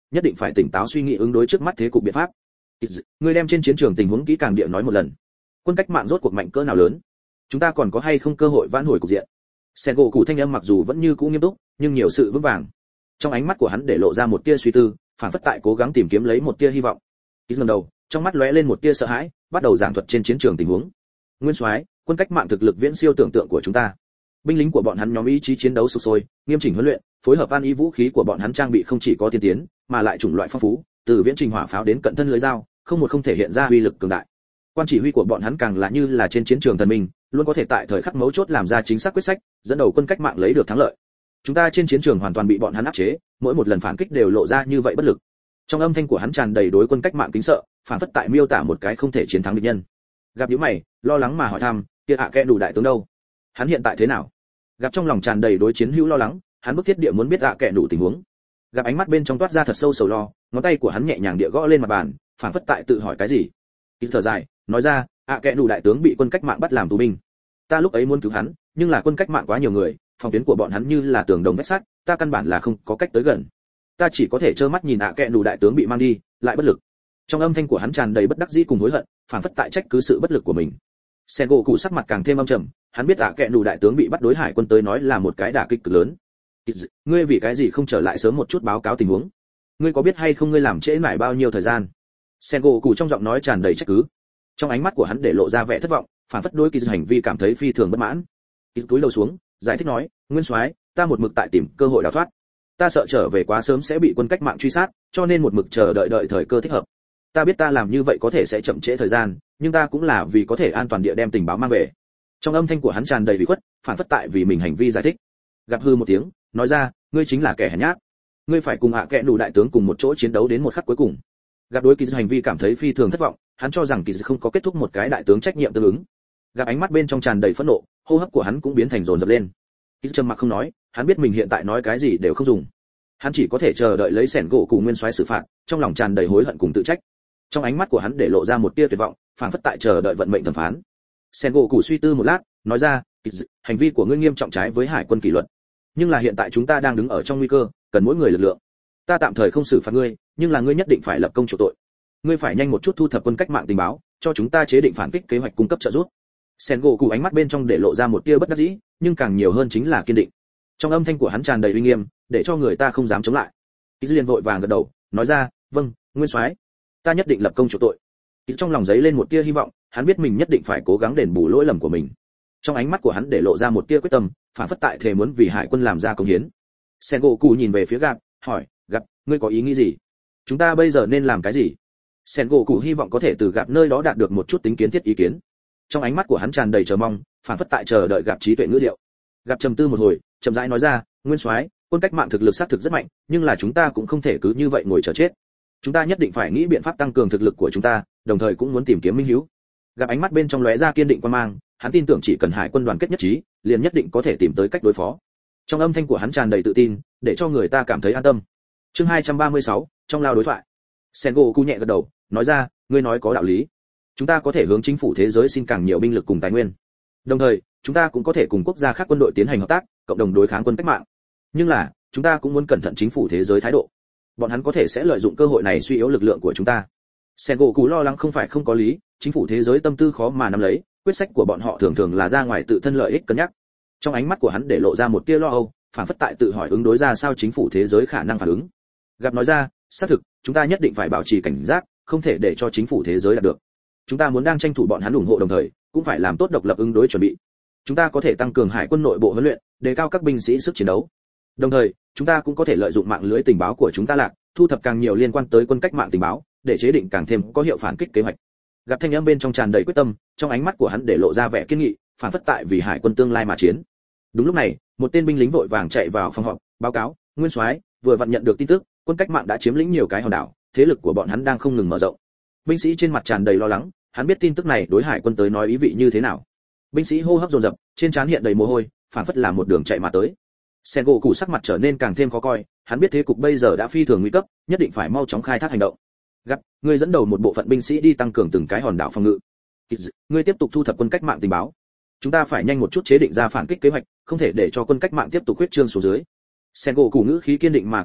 nhất định phải tỉnh táo suy nghĩ ứng đối trước mắt thế cục biện pháp. Ngươi đem trên chiến trường tình huống kỹ càng địa nói một lần. Quân cách mạng rốt cuộc mạnh cỡ nào lớn? Chúng ta còn có hay không cơ hội vãn hồi cục diện? Sengoku thanh âm mặc dù vẫn như cũ nghiêm túc, nhưng nhiều sự vững vàng. Trong ánh mắt của hắn để lộ ra một tia suy tư, phản phất tại cố gắng tìm kiếm lấy một tia hy vọng. Ít lần đầu, trong mắt lóe lên một tia sợ hãi, bắt đầu giảng thuật trên chiến trường tình huống. Nguyên soái, quân cách mạng thực lực viễn siêu tưởng tượng của chúng ta. Binh lính của bọn hắn nhóm ý chí chiến đấu sục sôi, nghiêm chỉnh huấn luyện, phối hợp an ý vũ khí của bọn hắn trang bị không chỉ có tiên tiến, mà lại chủng loại phong phú, từ viễn trình hỏa pháo đến cận thân lưới dao, không một không thể hiện ra uy lực cường đại. Quan chỉ huy của bọn hắn càng là như là trên chiến trường thần minh, luôn có thể tại thời khắc mấu chốt làm ra chính xác quyết sách, dẫn đầu quân cách mạng lấy được thắng lợi. Chúng ta trên chiến trường hoàn toàn bị bọn hắn áp chế, mỗi một lần phản kích đều lộ ra như vậy bất lực. Trong âm thanh của hắn tràn đầy đối quân cách mạng kính sợ, phản phất tại miêu tả một cái không thể chiến thắng địch nhân. Gặp những mày, lo lắng mà hỏi thăm, kia hạ kẽ đủ đại tướng đâu? Hắn hiện tại thế nào? Gặp trong lòng tràn đầy đối chiến hữu lo lắng, hắn bức thiết địa muốn biết hạ kẽ đủ tình huống. Gặp ánh mắt bên trong toát ra thật sâu sầu lo, ngón tay của hắn nhẹ nhàng địa gõ lên mặt bàn, phản phất tại tự hỏi cái gì. Ít thở dài, nói ra, hạ kẽ đủ đại tướng bị quân cách mạng bắt làm tù binh. Ta lúc ấy muốn cứu hắn, nhưng là quân cách mạng quá nhiều người, phòng tuyến của bọn hắn như là tường đồng vách sắt, ta căn bản là không có cách tới gần. Ta chỉ có thể trơ mắt nhìn hạ kẽ đủ đại tướng bị mang đi, lại bất lực. Trong âm thanh của hắn tràn đầy bất đắc dĩ cùng hối hận, phản phất tại trách cứ sự bất lực của mình. Sengoku sắc mặt càng thêm âm trầm, hắn biết hạ kẽ đủ đại tướng bị bắt đối hải quân tới nói là một cái đả kích cực lớn. Ngươi vì cái gì không trở lại sớm một chút báo cáo tình huống? Ngươi có biết hay không ngươi làm trễ mãi bao nhiêu thời gian? Sengoku trong giọng nói tràn đầy trách cứ. Trong ánh mắt của hắn để lộ ra vẻ thất vọng, phản phất đối kỳ hành vi cảm thấy phi thường bất mãn. Ít cúi đầu xuống, giải thích nói, Nguyên soái, ta một mực tại tìm cơ hội đào thoát. Ta sợ trở về quá sớm sẽ bị quân cách mạng truy sát, cho nên một mực chờ đợi đợi thời cơ thích hợp. Ta biết ta làm như vậy có thể sẽ chậm trễ thời gian, nhưng ta cũng là vì có thể an toàn địa đem tình báo mang về. Trong âm thanh của hắn tràn đầy ủy khuất, phản phất tại vì mình hành vi giải thích. Gặp hư một tiếng, nói ra, ngươi chính là kẻ hèn nhát. Ngươi phải cùng hạ kẽ đủ đại tướng cùng một chỗ chiến đấu đến một khắc cuối cùng. Gặp đối kỳ hành vi cảm thấy phi thường thất vọng, hắn cho rằng kỳ không có kết thúc một cái đại tướng trách nhiệm tương ứng. Gặp ánh mắt bên trong tràn đầy phẫn nộ, hô hấp của hắn cũng biến thành dồn dập lên. Kỳ trầm mặc không nói, hắn biết mình hiện tại nói cái gì đều không dùng. Hắn chỉ có thể chờ đợi lấy sẻn gỗ cùng Nguyên soái xử phạt, trong lòng tràn đầy hối hận cùng tự trách. Trong ánh mắt của hắn để lộ ra một tia tuyệt vọng, phảng phất tại chờ đợi vận mệnh thẩm phán. Sẻn gỗ cụ suy tư một lát, nói ra, hành vi của ngươi nghiêm trọng trái với hải quân kỷ luật, nhưng là hiện tại chúng ta đang đứng ở trong nguy cơ, cần mỗi người lực lượng. Ta tạm thời không xử phạt ngươi, nhưng là ngươi nhất định phải lập công chuộc tội. Ngươi phải nhanh một chút thu thập quân cách mạng tình báo, cho chúng ta chế định phản kích kế hoạch cung cấp trợ giúp. Sengoku ánh mắt bên trong để lộ ra một tia bất đắc dĩ, nhưng càng nhiều hơn chính là kiên định. Trong âm thanh của hắn tràn đầy uy nghiêm, để cho người ta không dám chống lại. Ý liền vội vàng gật đầu, nói ra, vâng, Nguyên soái, ta nhất định lập công chuộc tội. Ý trong lòng giấy lên một tia hy vọng, hắn biết mình nhất định phải cố gắng đền bù lỗi lầm của mình. Trong ánh mắt của hắn để lộ ra một tia quyết tâm, phản phất tại thề muốn vì hải quân làm ra công hiến. Sengoku nhìn về phía Gặp, hỏi, Gặp, ngươi có ý nghĩ gì? Chúng ta bây giờ nên làm cái gì? Sengoku hy vọng có thể từ Gặp nơi đó đạt được một chút tính kiến thiết ý kiến. Trong ánh mắt của hắn tràn đầy chờ mong, phản phất tại chờ đợi Gặp trí tuệ ngữ liệu. Gặp trầm tư một hồi, chậm rãi nói ra, Nguyên soái, quân cách mạng thực lực xác thực rất mạnh, nhưng là chúng ta cũng không thể cứ như vậy ngồi chờ chết. Chúng ta nhất định phải nghĩ biện pháp tăng cường thực lực của chúng ta, đồng thời cũng muốn tìm kiếm minh hữu. Gặp ánh mắt bên trong lóe ra kiên định quan mang, hắn tin tưởng chỉ cần hải quân đoàn kết nhất trí, liền nhất định có thể tìm tới cách đối phó. Trong âm thanh của hắn tràn đầy tự tin, để cho người ta cảm thấy an tâm. Chương hai trăm ba mươi sáu, trong lao đối thoại. Sengoku nhẹ gật đầu, nói ra, ngươi nói có đạo lý. Chúng ta có thể hướng chính phủ thế giới xin càng nhiều binh lực cùng tài nguyên. Đồng thời, chúng ta cũng có thể cùng quốc gia khác quân đội tiến hành hợp tác, cộng đồng đối kháng quân cách mạng. Nhưng là, chúng ta cũng muốn cẩn thận chính phủ thế giới thái độ. Bọn hắn có thể sẽ lợi dụng cơ hội này suy yếu lực lượng của chúng ta. Sengoku lo lắng không phải không có lý, chính phủ thế giới tâm tư khó mà nắm lấy, quyết sách của bọn họ thường thường là ra ngoài tự thân lợi ích cân nhắc. Trong ánh mắt của hắn để lộ ra một tia lo âu, phản phất tại tự hỏi ứng đối ra sao chính phủ thế giới khả năng phản ứng. Gặp nói ra, xác thực, chúng ta nhất định phải bảo trì cảnh giác, không thể để cho chính phủ thế giới đạt được. Chúng ta muốn đang tranh thủ bọn hắn ủng hộ đồng thời, cũng phải làm tốt độc lập ứng đối chuẩn bị. Chúng ta có thể tăng cường hải quân nội bộ huấn luyện, đề cao các binh sĩ sức chiến đấu. Đồng thời, chúng ta cũng có thể lợi dụng mạng lưới tình báo của chúng ta lạc, thu thập càng nhiều liên quan tới quân cách mạng tình báo, để chế định càng thêm có hiệu phản kích kế hoạch. Gặp thanh âm bên trong tràn đầy quyết tâm, trong ánh mắt của hắn để lộ ra vẻ kiên nghị, phản phất tại vì hải quân tương lai mà chiến. Đúng lúc này, một tên binh lính vội vàng chạy vào phòng họp, báo cáo, Nguyên soái, vừa vặn nhận được tin tức, quân cách mạng đã chiếm lĩnh nhiều cái hòn đảo, thế lực của bọn hắn đang không ngừng mở rộng. Binh sĩ trên mặt tràn đầy lo lắng, hắn biết tin tức này đối hải quân tới nói ý vị như thế nào. Binh sĩ hô hấp dồn dập, trên trán hiện đầy mồ hôi, phản phất là một đường chạy mà tới. Sengoku sắc mặt trở nên càng thêm khó coi, hắn biết thế cục bây giờ đã phi thường nguy cấp, nhất định phải mau chóng khai thác hành động. Gặp, ngươi dẫn đầu một bộ phận binh sĩ đi tăng cường từng cái hòn đảo phòng ngự. Ngươi tiếp tục thu thập quân cách mạng tình báo. Chúng ta phải nhanh một chút chế định ra phản kích kế hoạch, không thể để cho quân cách mạng tiếp tục huyết trương xuống dưới. Sengoku ngữ khí kiên định mà quả quyết,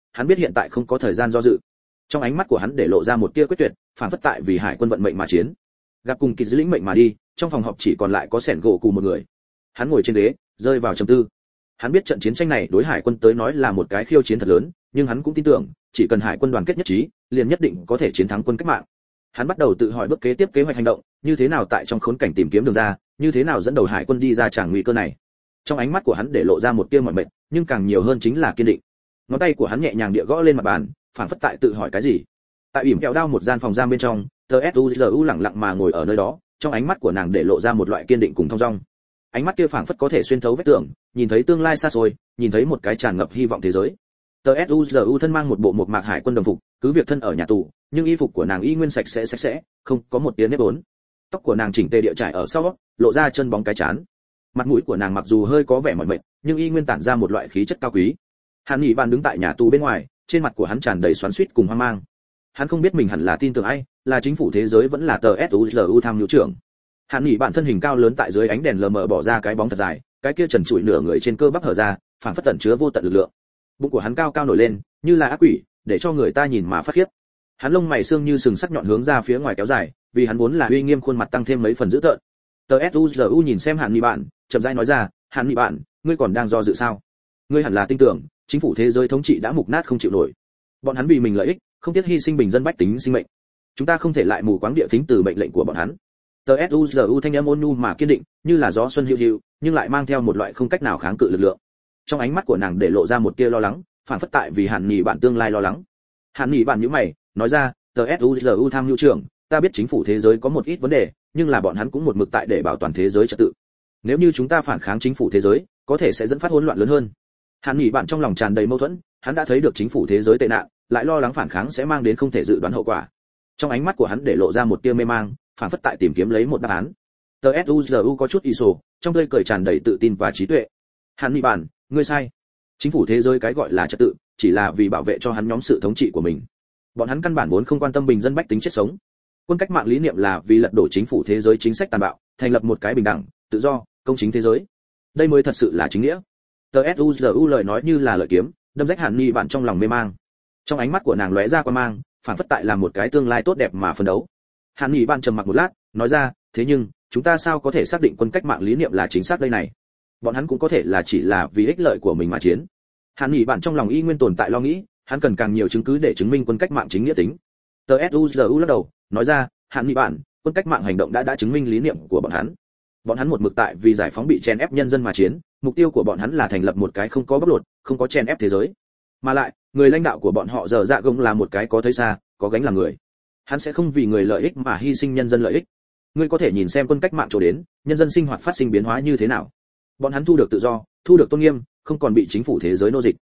hắn biết hiện tại không có thời gian do dự. Trong ánh mắt của hắn để lộ ra một tia quyết tuyệt, phản phất tại vì hải quân vận mệnh mà chiến. Gặp cùng kỳ dữ lĩnh mệnh mà đi, trong phòng họp chỉ còn lại có sẻn gỗ cùng một người. Hắn ngồi trên ghế, rơi vào trầm tư. Hắn biết trận chiến tranh này đối hải quân tới nói là một cái khiêu chiến thật lớn, nhưng hắn cũng tin tưởng, chỉ cần hải quân đoàn kết nhất trí, liền nhất định có thể chiến thắng quân cách mạng. Hắn bắt đầu tự hỏi bước kế tiếp kế hoạch hành động, như thế nào tại trong khốn cảnh tìm kiếm đường ra, như thế nào dẫn đầu hải quân đi ra tràng nguy cơ này. Trong ánh mắt của hắn để lộ ra một tia mỏi mệt, nhưng càng nhiều hơn chính là kiên định. Ngón tay của hắn nhẹ nhàng địa gõ lên mặt bàn, phảng phất tại tự hỏi cái gì. Tại ỉm kẹo đao một gian phòng giam bên trong, tờ suzu lặng lặng mà ngồi ở nơi đó, trong ánh mắt của nàng để lộ ra một loại kiên định cùng thong dong. Ánh mắt kia phảng phất có thể xuyên thấu vết tường, nhìn thấy tương lai xa xôi, nhìn thấy một cái tràn ngập hy vọng thế giới. Tờ suzu thân mang một bộ một mạc hải quân đồng phục, cứ việc thân ở nhà tù, nhưng y phục của nàng y nguyên sạch sẽ sạch sẽ, không có một tia nếp ốn. Tóc của nàng chỉnh tề địa trải ở sau, lộ ra chân bóng cái chán. Mặt mũi của nàng mặc dù hơi có vẻ mỏi mệt, nhưng y nguyên tản ra một loại khí chất cao quý. Hàn Nghị Bạn đứng tại nhà tù bên ngoài, trên mặt của hắn tràn đầy xoắn xuýt cùng hoang mang. Hắn không biết mình hẳn là tin tưởng ai, là chính phủ thế giới vẫn là tờ suzu tham mưu trưởng. Hàn Nghị Bạn thân hình cao lớn tại dưới ánh đèn lờ mờ bỏ ra cái bóng thật dài, cái kia trần trụi nửa người trên cơ bắp hở ra, phảng phất tẩn chứa vô tận lực lượng. Bụng của hắn cao cao nổi lên, như là ác quỷ, để cho người ta nhìn mà phát khiếp. Hắn lông mày xương như sừng sắc nhọn hướng ra phía ngoài kéo dài, vì hắn vốn là uy nghiêm khuôn mặt tăng thêm mấy phần dữ tợn. Tờ suzu nhìn xem Hàn Nghị Bạn, chậm rãi nói ra, Hàn Nghị Bạn, ngươi còn đang do dự sao? Ngươi hẳn là tin tưởng, chính phủ thế giới thống trị đã mục nát không chịu nổi. Bọn hắn vì mình lợi ích, không tiếc hy sinh bình dân bách tính sinh mệnh. Chúng ta không thể lại mù quáng địa tính từ mệnh lệnh của bọn hắn. Tờ suzu thanh âm ôn nhu mà kiên định, như là gió xuân hiu hiu, nhưng lại mang theo một loại không cách nào kháng cự lực lượng. Trong ánh mắt của nàng để lộ ra một tia lo lắng, phản phất tại vì Hàn Nghị Bạn tương lai lo lắng. Hàn Nghị Bạn nhíu mày, nói ra, tờ suzu tham mưu trưởng, ta biết chính phủ thế giới có một ít vấn đề, nhưng là bọn hắn cũng một mực tại để bảo toàn thế giới trật tự. Nếu như chúng ta phản kháng chính phủ thế giới, có thể sẽ dẫn phát hỗn loạn lớn hơn. Hàn Nghị Bạn trong lòng tràn đầy mâu thuẫn, hắn đã thấy được chính phủ thế giới tệ nạn, lại lo lắng phản kháng sẽ mang đến không thể dự đoán hậu quả. Trong ánh mắt của hắn để lộ ra một tia mê mang, phản phất tại tìm kiếm lấy một đáp án. Tờ suzu có chút ỷ sổ, trong tươi cười tràn đầy tự tin và trí tuệ. Hàn Nghị Bạn, ngươi sai. Chính phủ thế giới cái gọi là trật tự, chỉ là vì bảo vệ cho hắn nhóm sự thống trị của mình. Bọn hắn căn bản vốn không quan tâm bình dân bách tính chết sống. Quân cách mạng lý niệm là vì lật đổ chính phủ thế giới chính sách tàn bạo, thành lập một cái bình đẳng, tự do, công chính thế giới. Đây mới thật sự là chính nghĩa. Tờ suzu lời nói như là lợi kiếm, đâm rách Hàn Nghị Bạn trong lòng mê mang. Trong ánh mắt của nàng lóe ra quan mang, phản phất tại làm một cái tương lai tốt đẹp mà phấn đấu. Hàn Nghị Bạn trầm mặc một lát, nói ra, thế nhưng chúng ta sao có thể xác định quân cách mạng lý niệm là chính xác đây này? Bọn hắn cũng có thể là chỉ là vì ích lợi của mình mà chiến. Hàn Nghị Bạn trong lòng y nguyên tồn tại lo nghĩ, hắn cần càng nhiều chứng cứ để chứng minh quân cách mạng chính nghĩa tính. Tờ suzu lắc đầu, nói ra, Hàn Nghị Bạn, quân cách mạng hành động đã đã chứng minh lý niệm của bọn hắn. Bọn hắn một mực tại vì giải phóng bị chen ép nhân dân mà chiến, mục tiêu của bọn hắn là thành lập một cái không có bóc lột, không có chen ép thế giới. Mà lại, người lãnh đạo của bọn họ giờ dạ gông là một cái có thấy xa, có gánh làm người. Hắn sẽ không vì người lợi ích mà hy sinh nhân dân lợi ích. Ngươi có thể nhìn xem quân cách mạng chỗ đến, nhân dân sinh hoạt phát sinh biến hóa như thế nào. Bọn hắn thu được tự do, thu được tôn nghiêm, không còn bị chính phủ thế giới nô dịch.